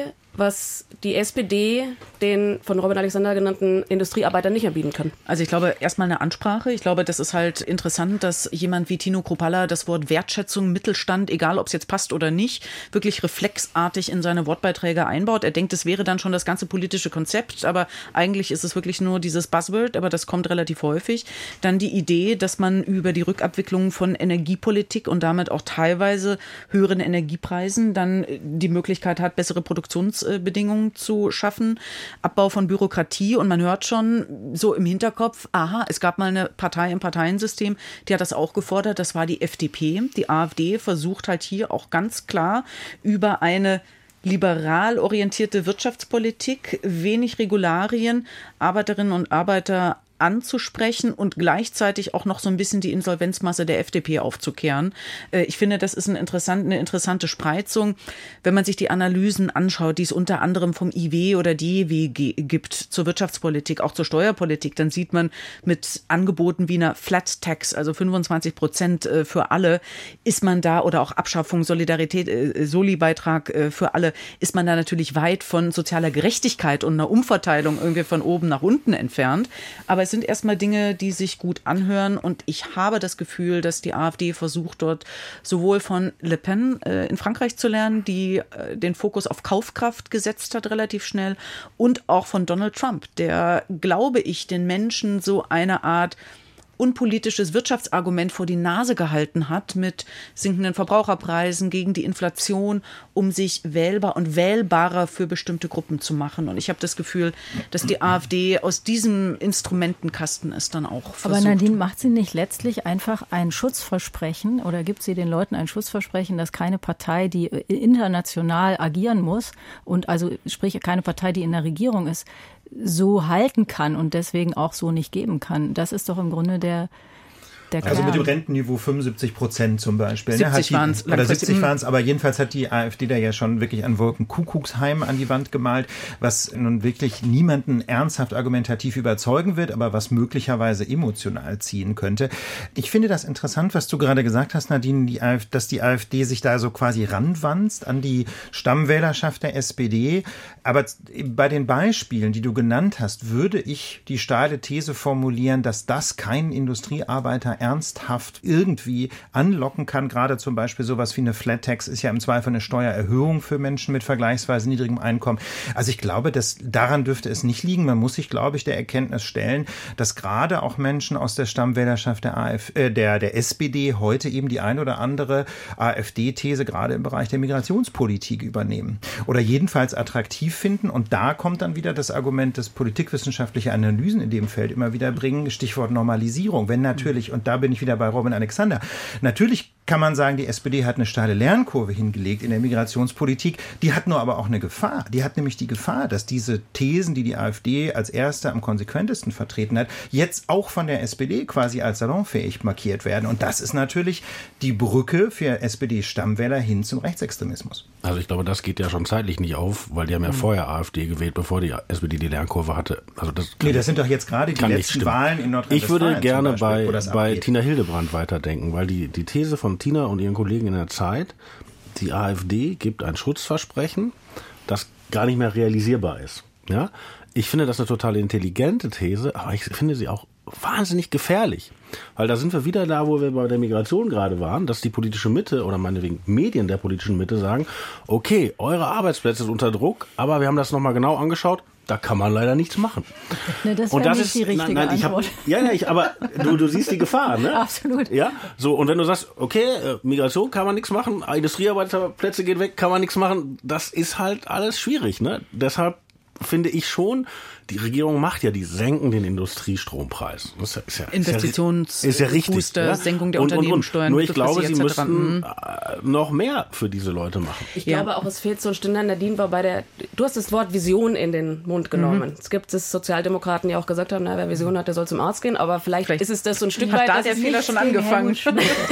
was die SPD den von Robin Alexander genannten Industriearbeitern nicht anbieten kann? Also ich glaube, erstmal eine Ansprache. Ich glaube, das ist halt interessant, dass jemand wie Tino Kruppalla das Wort Wertschätzung, Mittelstand, egal ob es jetzt passt oder nicht, wirklich reflexartig in seine Wortbeiträge einbaut. Er denkt, es wäre dann schon das ganze politische Konzept, aber eigentlich ist es wirklich nur dieses Buzzword, aber das kommt relativ häufig. Dann die Idee, dass man über die Rückabwicklung von Energiepolitik und damit auch teilweise höheren Energiepreisen dann die Möglichkeit hat, bessere Produktionsbedingungen zu schaffen, Abbau von Bürokratie und man hört schon so im Hinterkopf, es gab mal eine Partei im Parteiensystem, die hat das auch gefordert, das war die FDP. Die AfD versucht halt hier auch ganz klar über eine liberal orientierte Wirtschaftspolitik, wenig Regularien, Arbeiterinnen und Arbeiter anzusprechen und gleichzeitig auch noch so ein bisschen die Insolvenzmasse der FDP aufzukehren. Ich finde, das ist eine interessante Spreizung. Wenn man sich die Analysen anschaut, die es unter anderem vom IW oder DEW gibt zur Wirtschaftspolitik, auch zur Steuerpolitik, dann sieht man mit Angeboten wie einer Flat Tax, also 25% für alle, ist man da, oder auch Abschaffung, Solidarität, Soli-Beitrag für alle, ist man da natürlich weit von sozialer Gerechtigkeit und einer Umverteilung irgendwie von oben nach unten entfernt. Aber es sind erstmal Dinge, die sich gut anhören und ich habe das Gefühl, dass die AfD versucht, dort sowohl von Le Pen in Frankreich zu lernen, die den Fokus auf Kaufkraft gesetzt hat relativ schnell, und auch von Donald Trump, der, glaube ich, den Menschen so eine Art unpolitisches Wirtschaftsargument vor die Nase gehalten hat mit sinkenden Verbraucherpreisen gegen die Inflation, um sich wählbar und wählbarer für bestimmte Gruppen zu machen. Und ich habe das Gefühl, dass die AfD aus diesem Instrumentenkasten es dann auch versucht. Aber Nadine, macht sie nicht letztlich einfach ein Schutzversprechen oder gibt sie den Leuten ein Schutzversprechen, dass keine Partei, die international agieren muss und also sprich keine Partei, die in der Regierung ist, so halten kann und deswegen auch so nicht geben kann. Das ist doch im Grunde der Kern. Also mit dem Rentenniveau 75% zum Beispiel. 70 waren es. Oder 70 waren es, aber jedenfalls hat die AfD da ja schon wirklich ein Wolkenkuckucksheim an die Wand gemalt, was nun wirklich niemanden ernsthaft argumentativ überzeugen wird, aber was möglicherweise emotional ziehen könnte. Ich finde das interessant, was du gerade gesagt hast, Nadine, dass die AfD sich da so quasi ranwanzt an die Stammwählerschaft der SPD. Aber bei den Beispielen, die du genannt hast, würde ich die steile These formulieren, dass das keinen Industriearbeiter ernsthaft irgendwie anlocken kann. Gerade zum Beispiel sowas wie eine Flat Tax ist ja im Zweifel eine Steuererhöhung für Menschen mit vergleichsweise niedrigem Einkommen. Also ich glaube, daran dürfte es nicht liegen. Man muss sich, glaube ich, der Erkenntnis stellen, dass gerade auch Menschen aus der Stammwählerschaft der SPD heute eben die ein oder andere AfD-These gerade im Bereich der Migrationspolitik übernehmen oder jedenfalls attraktiv finden. Und da kommt dann wieder das Argument, dass politikwissenschaftliche Analysen in dem Feld immer wieder bringen, Stichwort Normalisierung. Wenn natürlich, und da bin ich wieder bei Robin Alexander, natürlich kann man sagen, die SPD hat eine steile Lernkurve hingelegt in der Migrationspolitik. Die hat nur aber auch eine Gefahr. Die hat nämlich die Gefahr, dass diese Thesen, die die AfD als erste am konsequentesten vertreten hat, jetzt auch von der SPD quasi als salonfähig markiert werden. Und das ist natürlich die Brücke für SPD-Stammwähler hin zum Rechtsextremismus. Also ich glaube, das geht ja schon zeitlich nicht auf, weil die haben ja vorher AfD gewählt, bevor die SPD die Lernkurve hatte. Also das sind doch jetzt gerade die letzten Wahlen in Nordrhein-Westfalen. Ich würde gerne bei Tina Hildebrand weiterdenken, weil die These von Tina und ihren Kollegen in der Zeit, die AfD gibt ein Schutzversprechen, das gar nicht mehr realisierbar ist. Ja? Ich finde das eine total intelligente These, aber ich finde sie auch wahnsinnig gefährlich. Weil da sind wir wieder da, wo wir bei der Migration gerade waren, dass die politische Mitte oder meinetwegen Medien der politischen Mitte sagen, okay, eure Arbeitsplätze sind unter Druck, aber wir haben das nochmal genau angeschaut, da kann man leider nichts machen. Ne, das wäre nicht die richtige Antwort. Aber du siehst die Gefahr, ne? Absolut. Ja, so, und wenn du sagst, okay, Migration kann man nichts machen, Industriearbeiterplätze gehen weg, kann man nichts machen, das ist halt alles schwierig, ne? Deshalb finde ich schon, die Regierung macht ja, die senken den Industriestrompreis. Das ist ja Investitionsbooster, ja? Senkung der Unternehmenssteuern. Nur ich glaube, sie müssten noch mehr für diese Leute machen. Ich glaube auch, es fehlt so ein Stück. Nadine war du hast das Wort Vision in den Mund genommen. Es gibt es Sozialdemokraten, die auch gesagt haben, wer Vision hat, der soll zum Arzt gehen, aber vielleicht ist es das so ein Stück weit. Da hat der Fehler schon angefangen. Ich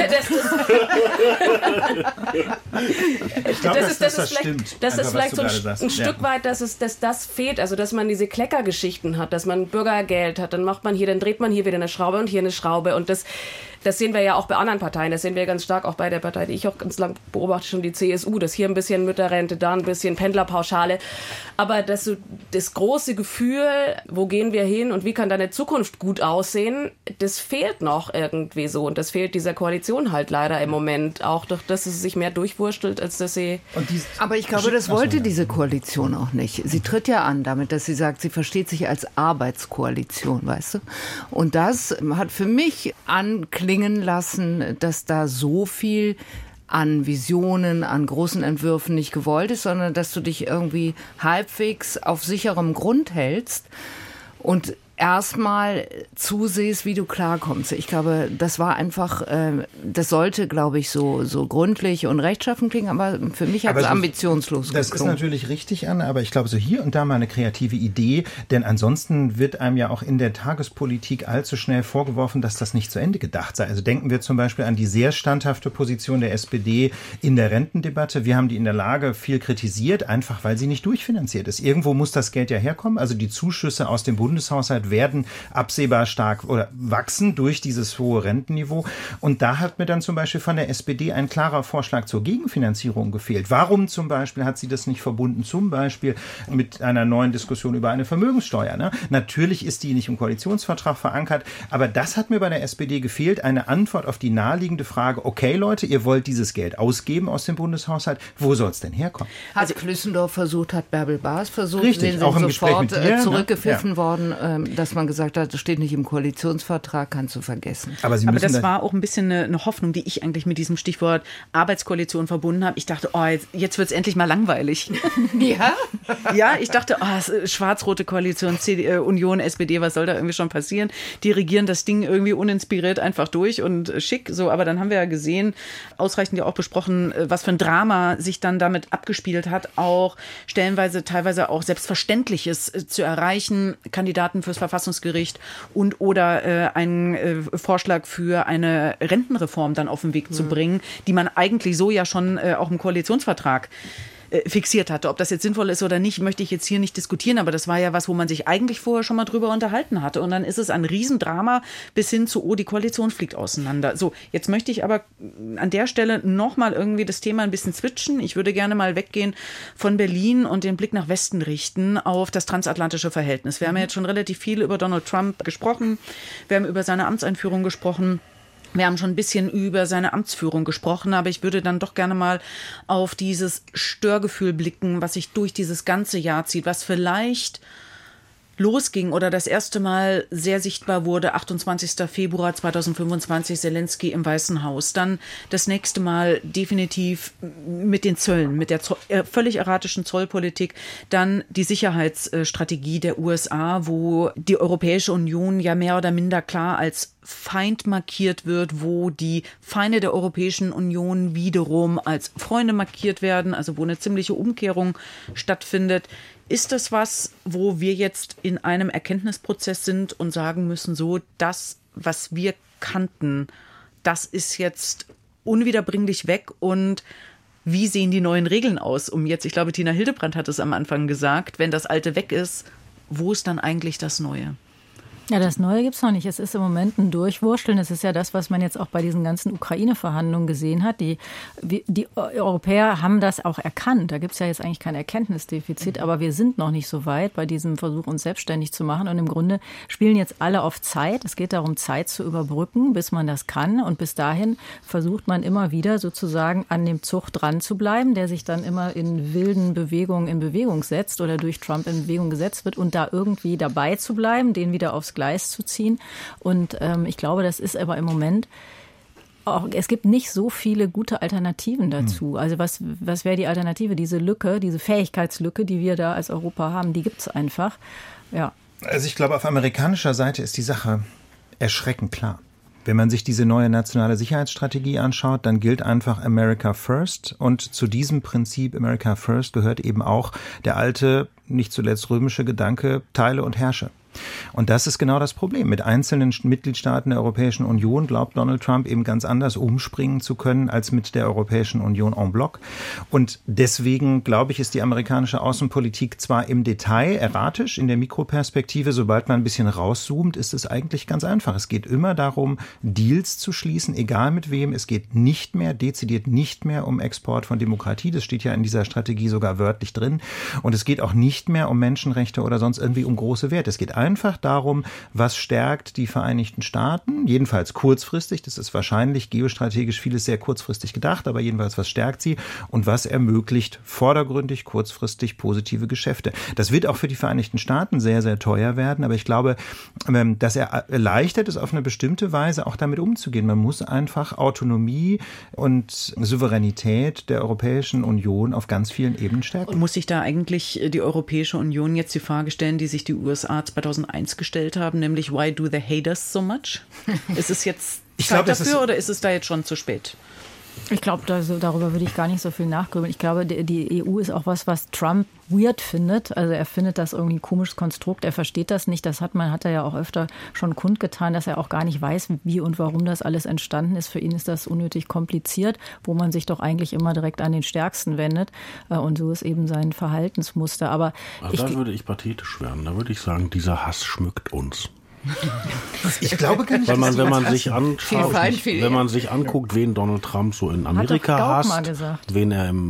glaube, das stimmt. Das ist vielleicht so ein Stück weit, dass das fehlt, also dass man diese Kleckergeschichten hat, dass man Bürgergeld hat, dann dreht man hier wieder eine Schraube und hier eine Schraube und das sehen wir ja auch bei anderen Parteien, das sehen wir ganz stark auch bei der Partei, die ich auch ganz lang beobachte, schon die CSU, dass hier ein bisschen Mütterrente, da ein bisschen Pendlerpauschale, aber das große Gefühl, wo gehen wir hin und wie kann deine Zukunft gut aussehen, das fehlt noch irgendwie so und das fehlt dieser Koalition halt leider im Moment, auch durch das es sich mehr durchwurstelt, als dass sie... Aber ich glaube, das wollte diese Koalition auch nicht. Sie tritt ja an damit, dass sie sagt, sie versteht sich als Arbeitskoalition, weißt du? Und das hat für mich anklingen lassen, dass da so viel an Visionen, an großen Entwürfen nicht gewollt ist, sondern dass du dich irgendwie halbwegs auf sicherem Grund hältst und erstmal zusiehst, wie du klarkommst. Ich glaube, das war einfach, das sollte, glaube ich, so gründlich und rechtschaffen klingen, aber für mich hat es ambitionslos geklungen. Das ist natürlich richtig, Anne, aber ich glaube, so hier und da mal eine kreative Idee, denn ansonsten wird einem ja auch in der Tagespolitik allzu schnell vorgeworfen, dass das nicht zu Ende gedacht sei. Also denken wir zum Beispiel an die sehr standhafte Position der SPD in der Rentendebatte. Wir haben die in der Lage viel kritisiert, einfach weil sie nicht durchfinanziert ist. Irgendwo muss das Geld ja herkommen, also die Zuschüsse aus dem Bundeshaushalt werden absehbar stark oder wachsen durch dieses hohe Rentenniveau. Und da hat mir dann zum Beispiel von der SPD ein klarer Vorschlag zur Gegenfinanzierung gefehlt. Warum zum Beispiel hat sie das nicht verbunden, zum Beispiel mit einer neuen Diskussion über eine Vermögenssteuer? Ne? Natürlich ist die nicht im Koalitionsvertrag verankert, aber das hat mir bei der SPD gefehlt, eine Antwort auf die naheliegende Frage, okay Leute, ihr wollt dieses Geld ausgeben aus dem Bundeshaushalt, wo soll es denn herkommen? Hat Klüssendorf versucht, hat Bärbel Baas versucht, richtig, auch im Gespräch mit dir, zurückgepfiffen worden, dass man gesagt hat, das steht nicht im Koalitionsvertrag, kannst du vergessen. Aber das war auch ein bisschen eine Hoffnung, die ich eigentlich mit diesem Stichwort Arbeitskoalition verbunden habe. Ich dachte, jetzt wird es endlich mal langweilig. Ja? Ja, ich dachte, schwarz-rote Koalition, Union, SPD, was soll da irgendwie schon passieren? Die regieren das Ding irgendwie uninspiriert einfach durch und schick. So, aber dann haben wir ja gesehen, ausreichend ja auch besprochen, was für ein Drama sich dann damit abgespielt hat, auch stellenweise, teilweise auch Selbstverständliches zu erreichen, Kandidaten fürs Verfassungsgericht und oder einen Vorschlag für eine Rentenreform dann auf den Weg zu bringen, die man eigentlich so ja schon auch im Koalitionsvertrag fixiert hatte. Ob das jetzt sinnvoll ist oder nicht, möchte ich jetzt hier nicht diskutieren, aber das war ja was, wo man sich eigentlich vorher schon mal drüber unterhalten hatte. Und dann ist es ein Riesendrama bis hin zu, die Koalition fliegt auseinander. So, jetzt möchte ich aber an der Stelle nochmal irgendwie das Thema ein bisschen switchen. Ich würde gerne mal weggehen von Berlin und den Blick nach Westen richten auf das transatlantische Verhältnis. Wir haben ja jetzt schon relativ viel über Donald Trump gesprochen. Wir haben über seine Amtseinführung gesprochen. Wir haben schon ein bisschen über seine Amtsführung gesprochen, aber ich würde dann doch gerne mal auf dieses Störgefühl blicken, was sich durch dieses ganze Jahr zieht, was vielleicht losging oder das erste Mal sehr sichtbar wurde, 28. Februar 2025, Zelensky im Weißen Haus. Dann das nächste Mal definitiv mit den Zöllen, mit der völlig erratischen Zollpolitik. Dann die Sicherheitsstrategie der USA, wo die Europäische Union ja mehr oder minder klar als Feind markiert wird, wo die Feinde der Europäischen Union wiederum als Freunde markiert werden, also wo eine ziemliche Umkehrung stattfindet. Ist das was, wo wir jetzt in einem Erkenntnisprozess sind und sagen müssen, so das, was wir kannten, das ist jetzt unwiederbringlich weg und wie sehen die neuen Regeln aus? Ich glaube, Tina Hildebrandt hat es am Anfang gesagt, wenn das Alte weg ist, wo ist dann eigentlich das Neue? Ja, das Neue gibt's noch nicht. Es ist im Moment ein Durchwursteln. Es ist ja das, was man jetzt auch bei diesen ganzen Ukraine-Verhandlungen gesehen hat. Die Europäer haben das auch erkannt. Da gibt's ja jetzt eigentlich kein Erkenntnisdefizit, aber wir sind noch nicht so weit bei diesem Versuch, uns selbstständig zu machen. Und im Grunde spielen jetzt alle auf Zeit. Es geht darum, Zeit zu überbrücken, bis man das kann. Und bis dahin versucht man immer wieder sozusagen an dem Zug dran zu bleiben, der sich dann immer in wilden Bewegungen in Bewegung setzt oder durch Trump in Bewegung gesetzt wird und da irgendwie dabei zu bleiben, den wieder aufs Gleis zu ziehen. Und ich glaube, das ist aber im Moment auch, es gibt nicht so viele gute Alternativen dazu. Also was wäre die Alternative? Diese Lücke, diese Fähigkeitslücke, die wir da als Europa haben, die gibt es einfach. Ja. Also ich glaube, auf amerikanischer Seite ist die Sache erschreckend klar. Wenn man sich diese neue nationale Sicherheitsstrategie anschaut, dann gilt einfach America First. Und zu diesem Prinzip America First gehört eben auch der alte, nicht zuletzt römische Gedanke, teile und herrsche. Und das ist genau das Problem. Mit einzelnen Mitgliedstaaten der Europäischen Union glaubt Donald Trump eben ganz anders umspringen zu können als mit der Europäischen Union en bloc. Und deswegen, glaube ich, ist die amerikanische Außenpolitik zwar im Detail erratisch, in der Mikroperspektive, sobald man ein bisschen rauszoomt, ist es eigentlich ganz einfach. Es geht immer darum, Deals zu schließen, egal mit wem. Es geht nicht mehr, dezidiert nicht mehr um Export von Demokratie. Das steht ja in dieser Strategie sogar wörtlich drin. Und es geht auch nicht mehr um Menschenrechte oder sonst irgendwie um große Werte. Es geht einfach darum, was stärkt die Vereinigten Staaten, jedenfalls kurzfristig, das ist wahrscheinlich geostrategisch vieles sehr kurzfristig gedacht, aber jedenfalls, was stärkt sie und was ermöglicht vordergründig, kurzfristig positive Geschäfte. Das wird auch für die Vereinigten Staaten sehr, sehr teuer werden, aber ich glaube, dass er erleichtert es auf eine bestimmte Weise auch damit umzugehen. Man muss einfach Autonomie und Souveränität der Europäischen Union auf ganz vielen Ebenen stärken. Und muss sich da eigentlich die Europäische Union jetzt die Frage stellen, die sich die USA 2001 gestellt haben, nämlich why do they hate us so much? Ist es jetzt Zeit dafür oder ist es da jetzt schon zu spät? Ich glaube, darüber würde ich gar nicht so viel nachgrübeln. Ich glaube, die EU ist auch was Trump weird findet. Also er findet das irgendwie ein komisches Konstrukt. Er versteht das nicht. Das hat er ja auch öfter schon kundgetan, dass er auch gar nicht weiß, wie und warum das alles entstanden ist. Für ihn ist das unnötig kompliziert, wo man sich doch eigentlich immer direkt an den Stärksten wendet. Und so ist eben sein Verhaltensmuster. Aber da würde ich pathetisch werden. Da würde ich sagen, dieser Hass schmückt uns. Ich glaube gar nicht, wenn man sich anschaut, wenn man sich anguckt, wen Donald Trump so in Amerika hasst, wenn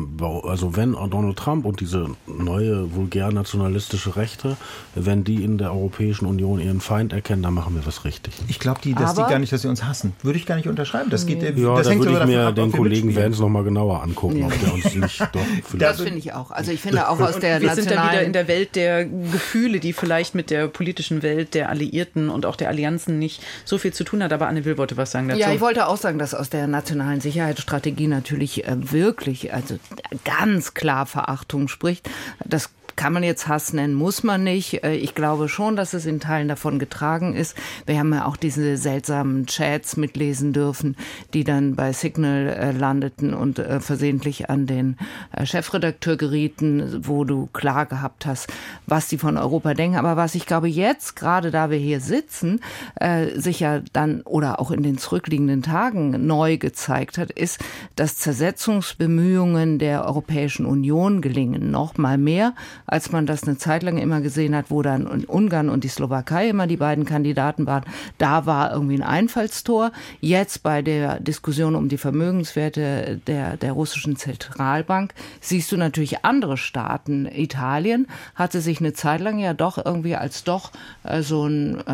Donald Trump und diese neue vulgär-nationalistische Rechte, wenn die in der Europäischen Union ihren Feind erkennen, dann machen wir was richtig. Ich glaube, dass sie uns hassen. Würde ich gar nicht unterschreiben. Das geht, da würde ich mir den Kollegen Vance noch mal genauer angucken, ob der uns nicht doch. Das finde ich auch. Also ich finde auch aus der wir sind dann wieder in der Welt der Gefühle, die vielleicht mit der politischen Welt der Alliierten und auch der Allianzen nicht so viel zu tun hat. Aber Anne Will wollte was sagen dazu. Ja, ich wollte auch sagen, dass aus der nationalen Sicherheitsstrategie natürlich wirklich, also ganz klar Verachtung spricht. Das kann man jetzt Hass nennen, muss man nicht. Ich glaube schon, dass es in Teilen davon getragen ist. Wir haben ja auch diese seltsamen Chats mitlesen dürfen, die dann bei Signal landeten und versehentlich an den Chefredakteur gerieten, wo du klar gehabt hast, was die von Europa denken. Aber was ich glaube jetzt, gerade da wir hier sitzen, sich ja dann oder auch in den zurückliegenden Tagen neu gezeigt hat, ist, dass Zersetzungsbemühungen der Europäischen Union gelingen. Noch mal mehr als man das eine Zeit lang immer gesehen hat, wo dann Ungarn und die Slowakei immer die beiden Kandidaten waren. Da war irgendwie ein Einfallstor. Jetzt bei der Diskussion um die Vermögenswerte der russischen Zentralbank siehst du natürlich andere Staaten. Italien hatte sich eine Zeit lang ja doch irgendwie als so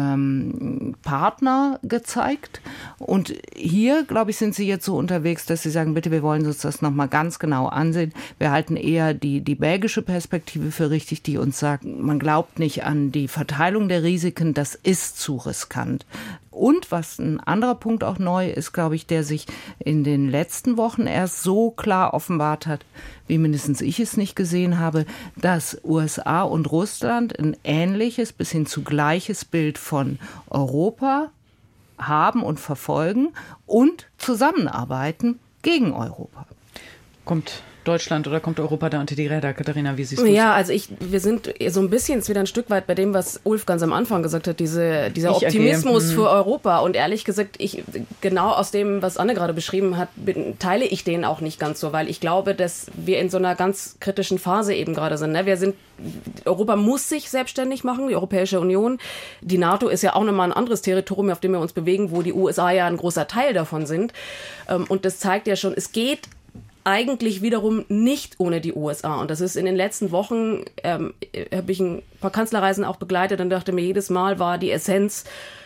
ein Partner gezeigt. Und hier, glaube ich, sind sie jetzt so unterwegs, dass sie sagen, bitte, wir wollen uns das nochmal ganz genau ansehen. Wir halten eher die belgische Perspektive für richtig, die uns sagt, man glaubt nicht an die Verteilung der Risiken, das ist zu riskant. Und was ein anderer Punkt auch neu ist, glaube ich, der sich in den letzten Wochen erst so klar offenbart hat, wie mindestens ich es nicht gesehen habe, dass USA und Russland ein ähnliches bis hin zu gleiches Bild von Europa haben und verfolgen und zusammenarbeiten gegen Europa. Kommt Deutschland oder kommt Europa da unter die Räder? Katharina, wie siehst du es? Ja, also wir sind so ein bisschen wieder ein Stück weit bei dem, was Ulf ganz am Anfang gesagt hat, dieser Optimismus für Europa. Und ehrlich gesagt, genau aus dem, was Anne gerade beschrieben hat, teile ich den auch nicht ganz so, weil ich glaube, dass wir in so einer ganz kritischen Phase eben gerade sind. Ne? Europa muss sich selbstständig machen, die Europäische Union. Die NATO ist ja auch nochmal ein anderes Territorium, auf dem wir uns bewegen, wo die USA ja ein großer Teil davon sind. Und das zeigt ja schon, es geht eigentlich wiederum nicht ohne die USA. Und das ist in den letzten Wochen, habe ich ein paar Kanzlerreisen auch begleitet und dachte mir, jedes Mal war die Essenz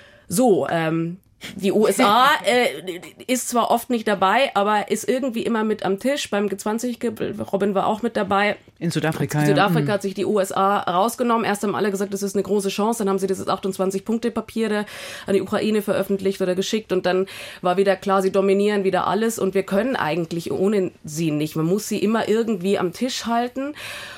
so, die USA ist zwar oft nicht dabei, aber ist irgendwie immer mit am Tisch. Beim G20-Gipfel, Robin war auch mit dabei. In Südafrika. In Südafrika hat sich die USA rausgenommen. Erst haben alle gesagt, das ist eine große Chance. Dann haben sie dieses 28-Punkte-Papier an die Ukraine veröffentlicht oder geschickt. Und dann war wieder klar, sie dominieren wieder alles. Und wir können eigentlich ohne sie nicht. Man muss sie immer irgendwie am Tisch halten.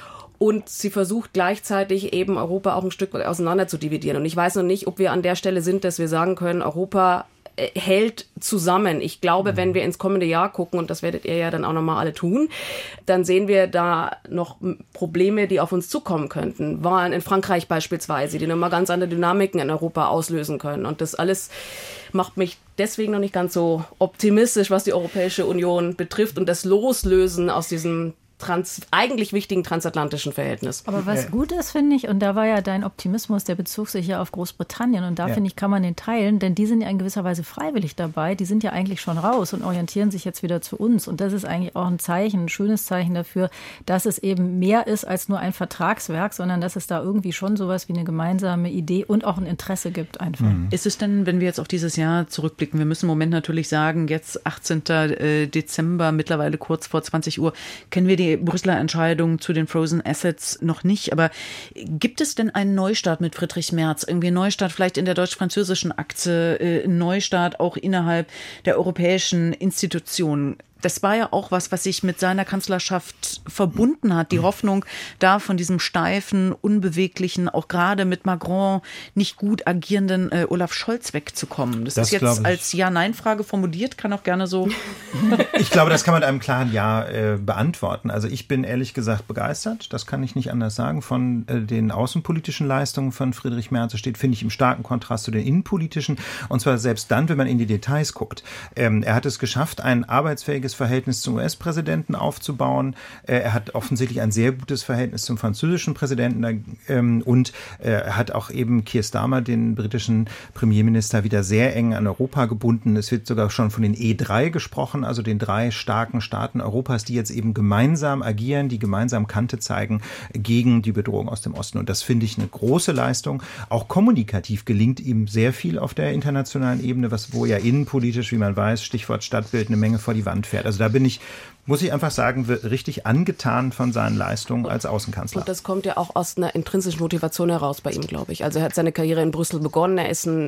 Und sie versucht gleichzeitig eben Europa auch ein Stück weit auseinander zu dividieren. Und ich weiß noch nicht, ob wir an der Stelle sind, dass wir sagen können, Europa hält zusammen. Ich glaube, wenn wir ins kommende Jahr gucken, und das werdet ihr ja dann auch nochmal alle tun, dann sehen wir da noch Probleme, die auf uns zukommen könnten. Wahlen in Frankreich beispielsweise, die nochmal ganz andere Dynamiken in Europa auslösen können. Und das alles macht mich deswegen noch nicht ganz so optimistisch, was die Europäische Union betrifft und das Loslösen aus diesem eigentlich wichtigen transatlantischen Verhältnis. Aber was gut ist, finde ich, und da war ja dein Optimismus, der bezog sich ja auf Großbritannien und da finde ich, kann man den teilen, denn die sind ja in gewisser Weise freiwillig dabei, die sind ja eigentlich schon raus und orientieren sich jetzt wieder zu uns und das ist eigentlich auch ein Zeichen, ein schönes Zeichen dafür, dass es eben mehr ist als nur ein Vertragswerk, sondern dass es da irgendwie schon sowas wie eine gemeinsame Idee und auch ein Interesse gibt einfach. Ist es denn, wenn wir jetzt auf dieses Jahr zurückblicken, wir müssen im Moment natürlich sagen, jetzt 18. Dezember, mittlerweile kurz vor 20 Uhr, kennen wir die Brüsseler Entscheidung zu den Frozen Assets noch nicht, aber gibt es denn einen Neustart mit Friedrich Merz? Irgendwie einen Neustart vielleicht in der deutsch-französischen Achse, einen Neustart auch innerhalb der europäischen Institutionen? Das war ja auch was sich mit seiner Kanzlerschaft verbunden hat. Die Hoffnung, da von diesem steifen, unbeweglichen, auch gerade mit Macron nicht gut agierenden Olaf Scholz wegzukommen. Das ist jetzt als Ja-Nein-Frage formuliert, kann auch gerne so. Ich glaube, das kann man mit einem klaren Ja beantworten. Also ich bin ehrlich gesagt begeistert, das kann ich nicht anders sagen, von den außenpolitischen Leistungen von Friedrich Merz. Das steht, finde ich, im starken Kontrast zu den innenpolitischen. Und zwar selbst dann, wenn man in die Details guckt. Er hat es geschafft, ein arbeitsfähiges Verhältnis zum US-Präsidenten aufzubauen. Er hat offensichtlich ein sehr gutes Verhältnis zum französischen Präsidenten und er hat auch eben Keir Starmer, den britischen Premierminister, wieder sehr eng an Europa gebunden. Es wird sogar schon von den E3 gesprochen, also den 3 starken Staaten Europas, die jetzt eben gemeinsam agieren, die gemeinsam Kante zeigen gegen die Bedrohung aus dem Osten. Und das finde ich eine große Leistung. Auch kommunikativ gelingt ihm sehr viel auf der internationalen Ebene, wo ja innenpolitisch, wie man weiß, Stichwort Stadtbild, eine Menge vor die Wand fährt. Also da bin ich, muss ich einfach sagen, richtig angetan von seinen Leistungen als Außenkanzler. Und das kommt ja auch aus einer intrinsischen Motivation heraus bei ihm, glaube ich. Also er hat seine Karriere in Brüssel begonnen. Er ist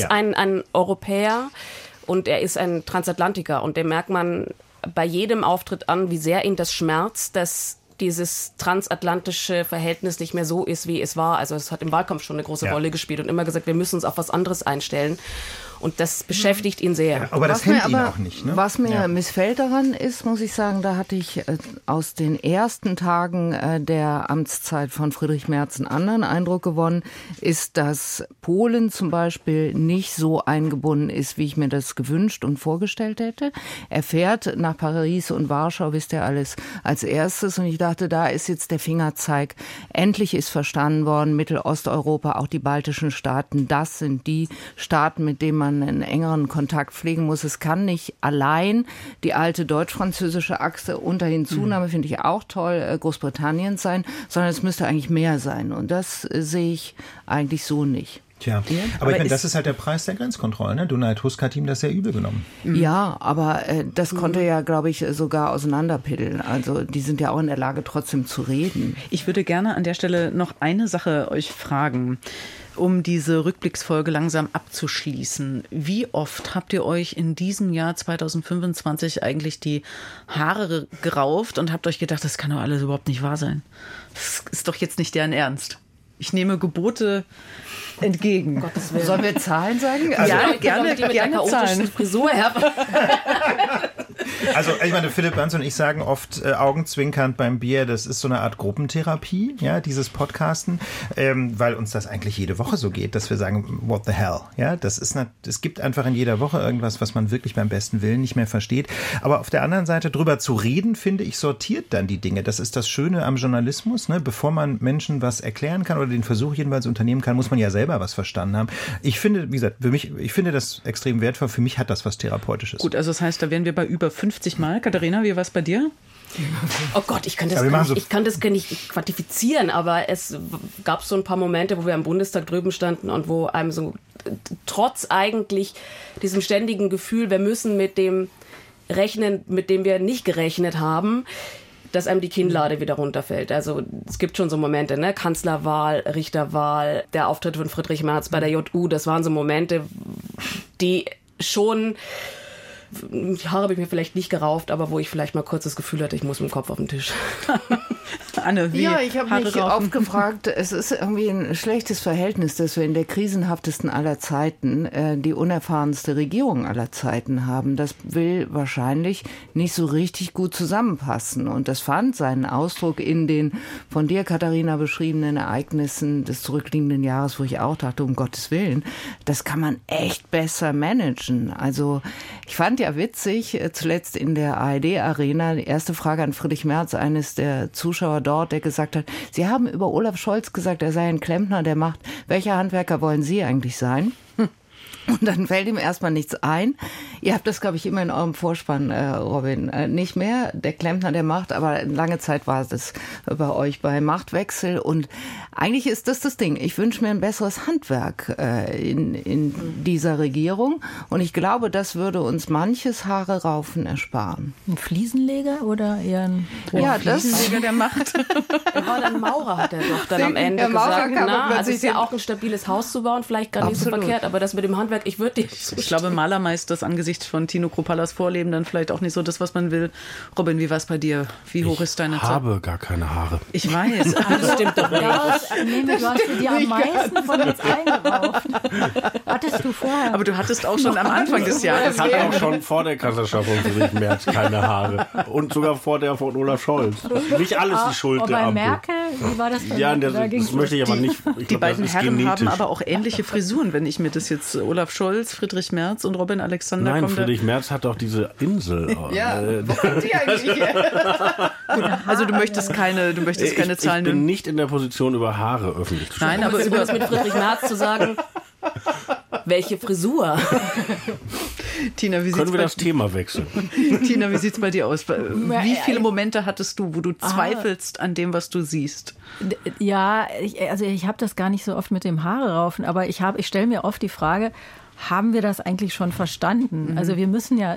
ein Europäer und er ist ein Transatlantiker. Und dem merkt man bei jedem Auftritt an, wie sehr ihn das schmerzt, dass dieses transatlantische Verhältnis nicht mehr so ist, wie es war. Also es hat im Wahlkampf schon eine große Rolle gespielt und immer gesagt, wir müssen uns auf was anderes einstellen. Und das beschäftigt ihn sehr. Ja, aber das hemmt ihn auch nicht. Ne? Was mir missfällt daran ist, muss ich sagen, da hatte ich aus den ersten Tagen der Amtszeit von Friedrich Merz einen anderen Eindruck gewonnen, ist, dass Polen zum Beispiel nicht so eingebunden ist, wie ich mir das gewünscht und vorgestellt hätte. Er fährt nach Paris und Warschau, wisst ihr alles, als erstes. Und ich dachte, da ist jetzt der Fingerzeig. Endlich ist verstanden worden, Mittelosteuropa, auch die baltischen Staaten, das sind die Staaten, mit denen man einen engeren Kontakt pflegen muss. Es kann nicht allein die alte deutsch-französische Achse unter Hinzunahme, finde ich auch toll, Großbritanniens sein, sondern es müsste eigentlich mehr sein. Und das sehe ich eigentlich so nicht. Tja, aber ich meine, das ist halt der Preis der Grenzkontrollen. Ne? Donald Tusk hat ihm das sehr übel genommen. Ja, aber das konnte ja, glaube ich, sogar auseinanderpiddeln. Also die sind ja auch in der Lage, trotzdem zu reden. Ich würde gerne an der Stelle noch eine Sache euch fragen, um diese Rückblicksfolge langsam abzuschließen. Wie oft habt ihr euch in diesem Jahr 2025 eigentlich die Haare gerauft und habt euch gedacht, das kann doch alles überhaupt nicht wahr sein? Das ist doch jetzt nicht deren Ernst. Ich nehme Gebote entgegen. Sollen wir Zahlen sagen? Also, ja, gerne Zahlen. Frisur her. Also ich meine, Philipp Banz und ich sagen oft augenzwinkernd beim Bier, das ist so eine Art Gruppentherapie, ja, dieses Podcasten, weil uns das eigentlich jede Woche so geht, dass wir sagen, what the hell, ja, es gibt einfach in jeder Woche irgendwas, was man wirklich beim besten Willen nicht mehr versteht, aber auf der anderen Seite drüber zu reden, finde ich, sortiert dann die Dinge. Das ist das Schöne am Journalismus, ne? Bevor man Menschen was erklären kann oder den Versuch jedenfalls unternehmen kann, muss man ja selber was verstanden haben. Ich finde, wie gesagt, ich finde das extrem wertvoll. Für mich hat das was Therapeutisches. Gut, also das heißt, da wären wir bei über 50 Mal. Katharina, wie war es bei dir? Oh Gott, ich kann das gar nicht quantifizieren, aber es gab so ein paar Momente, wo wir am Bundestag drüben standen und wo einem so, trotz eigentlich diesem ständigen Gefühl, wir müssen mit dem rechnen, mit dem wir nicht gerechnet haben, dass einem die Kinnlade wieder runterfällt. Also es gibt schon so Momente, ne? Kanzlerwahl, Richterwahl, der Auftritt von Friedrich Merz bei der JU, das waren so Momente, die schon, die Haare habe ich mir vielleicht nicht gerauft, aber wo ich vielleicht mal kurz das Gefühl hatte, ich muss mit dem Kopf auf den Tisch. Anne, wie? Ja, ich habe mich raufen? oft gefragt, es ist irgendwie ein schlechtes Verhältnis, dass wir in der krisenhaftesten aller Zeiten die unerfahrenste Regierung aller Zeiten haben. Das will wahrscheinlich nicht so richtig gut zusammenpassen. Und das fand seinen Ausdruck in den von dir, Katharina, beschriebenen Ereignissen des zurückliegenden Jahres, wo ich auch dachte, um Gottes Willen, das kann man echt besser managen. Also ich fand ja witzig, zuletzt in der ARD-Arena, die erste Frage an Friedrich Merz, eines der Zuschauer dort, der gesagt hat, Sie haben über Olaf Scholz gesagt, er sei ein Klempner, der macht. Welcher Handwerker wollen Sie eigentlich sein? Und dann fällt ihm erstmal nichts ein. Ihr habt das, glaube ich, immer in eurem Vorspann, Robin. Nicht mehr der Klempner, der macht, aber lange Zeit war es bei euch bei Machtwechsel. Und eigentlich ist das Ding. Ich wünsche mir ein besseres Handwerk in dieser Regierung. Und ich glaube, das würde uns manches Haare raufen ersparen. Ein Fliesenleger oder eher ein Fliesenleger der Macht? Er war dann Maurer, hat er doch dann am Ende gesagt. Also es ist ja auch ein stabiles Haus zu bauen, vielleicht gar nicht so verkehrt, aber das mit dem Handwerk, ich glaube, Malermeister ist angesichts von Tino Kropallas Vorleben dann vielleicht auch nicht so das, was man will. Robin, wie war es bei dir? Wie hoch ist deine Zahl? Ich habe gar keine Haare. Ich weiß, das stimmt doch nicht. Du hast dir am meisten von uns eingerauft. Hattest du vorher? Aber du hattest auch schon am Anfang des Jahres. Ich hatte auch schon vor der Kanzlerschaft von Friedrich Merz keine Haare. Und sogar vor der von Olaf Scholz. Nicht alles die Schuld der Bei Ampel. Merkel, wie war das denn? Ja, das möchte ich aber nicht. Ich Die glaub, beiden das ist Herren genetisch. haben aber auch ähnliche Frisuren, wenn ich mir das jetzt Olaf Scholz, Friedrich Merz und Robin Alexander Nein, kommt. Friedrich Merz hat doch diese Insel. Ja, wo kommt die eigentlich her? Also du möchtest keine Zahlen Ich bin nennen. nicht in der Position, über Haare öffentlich zu sprechen. Nein, aber über mit Friedrich Merz zu sagen, welche Frisur? Tina, wie Können wir das sieht's Thema wechseln? Tina, wie sieht's bei dir aus? Wie viele Momente hattest du, wo du zweifelst an dem, was du siehst? Ja, ich habe das gar nicht so oft mit dem Haare raufen, aber ich stelle mir oft die Frage, haben wir das eigentlich schon verstanden? Also wir müssen ja,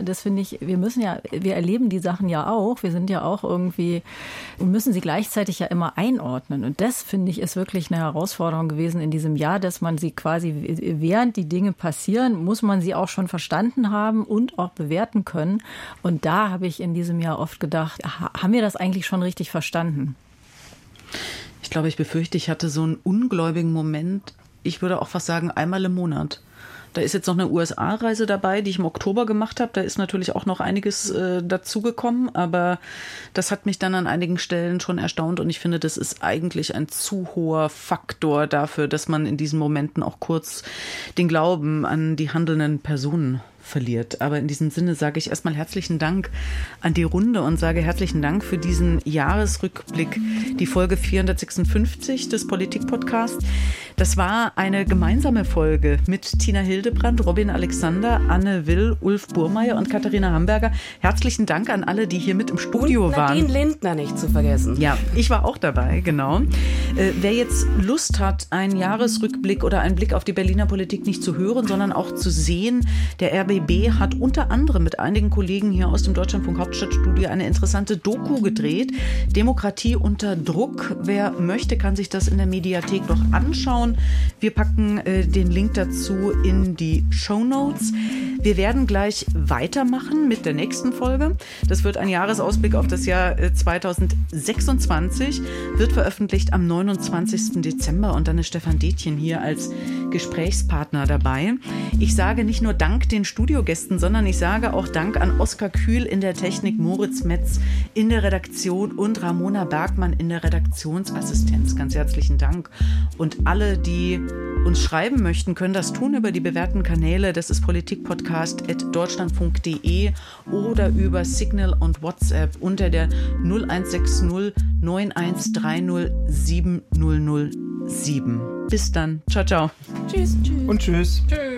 wir erleben die Sachen ja auch, wir sind ja auch irgendwie, und müssen sie gleichzeitig ja immer einordnen. Und das, finde ich, ist wirklich eine Herausforderung gewesen in diesem Jahr, dass man sie quasi, während die Dinge passieren, muss man sie auch schon verstanden haben und auch bewerten können. Und da habe ich in diesem Jahr oft gedacht, haben wir das eigentlich schon richtig verstanden? Ich glaube, ich befürchte, ich hatte so einen ungläubigen Moment, ich würde auch fast sagen, einmal im Monat. Da ist jetzt noch eine USA-Reise dabei, die ich im Oktober gemacht habe. Da ist natürlich auch noch einiges dazugekommen, aber das hat mich dann an einigen Stellen schon erstaunt und ich finde, das ist eigentlich ein zu hoher Faktor dafür, dass man in diesen Momenten auch kurz den Glauben an die handelnden Personen verliert. Aber in diesem Sinne sage ich erstmal herzlichen Dank an die Runde und sage herzlichen Dank für diesen Jahresrückblick, die Folge 456 des Politik-Podcasts. Das war eine gemeinsame Folge mit Tina Hildebrandt, Robin Alexander, Anne Will, Ulf Burmeier und Katharina Hamburger. Herzlichen Dank an alle, die hier mit im Studio waren. Nadine Lindner nicht zu vergessen. Ja, ich war auch dabei, genau. Wer jetzt Lust hat, einen Jahresrückblick oder einen Blick auf die Berliner Politik nicht zu hören, sondern auch zu sehen, der RBB hat unter anderem mit einigen Kollegen hier aus dem Deutschlandfunk Hauptstadtstudio eine interessante Doku gedreht. Demokratie unter Druck. Wer möchte, kann sich das in der Mediathek noch anschauen. Wir packen den Link dazu in die Shownotes. Wir werden gleich weitermachen mit der nächsten Folge. Das wird ein Jahresausblick auf das Jahr 2026, wird veröffentlicht am 29. Dezember und dann ist Stefan Detjen hier als Gesprächspartner dabei. Ich sage nicht nur Dank den Studiogästen, sondern ich sage auch Dank an Oskar Kühl in der Technik, Moritz Metz in der Redaktion und Ramona Bergmann in der Redaktionsassistenz. Ganz herzlichen Dank. Und alle, die uns schreiben möchten, können das tun über die bewährten Kanäle. Das ist politikpodcast@deutschlandfunk.de oder über Signal und WhatsApp unter der 0160 9130 7007. Bis dann. Ciao, ciao. Tschüss. Und tschüss. Tschüss.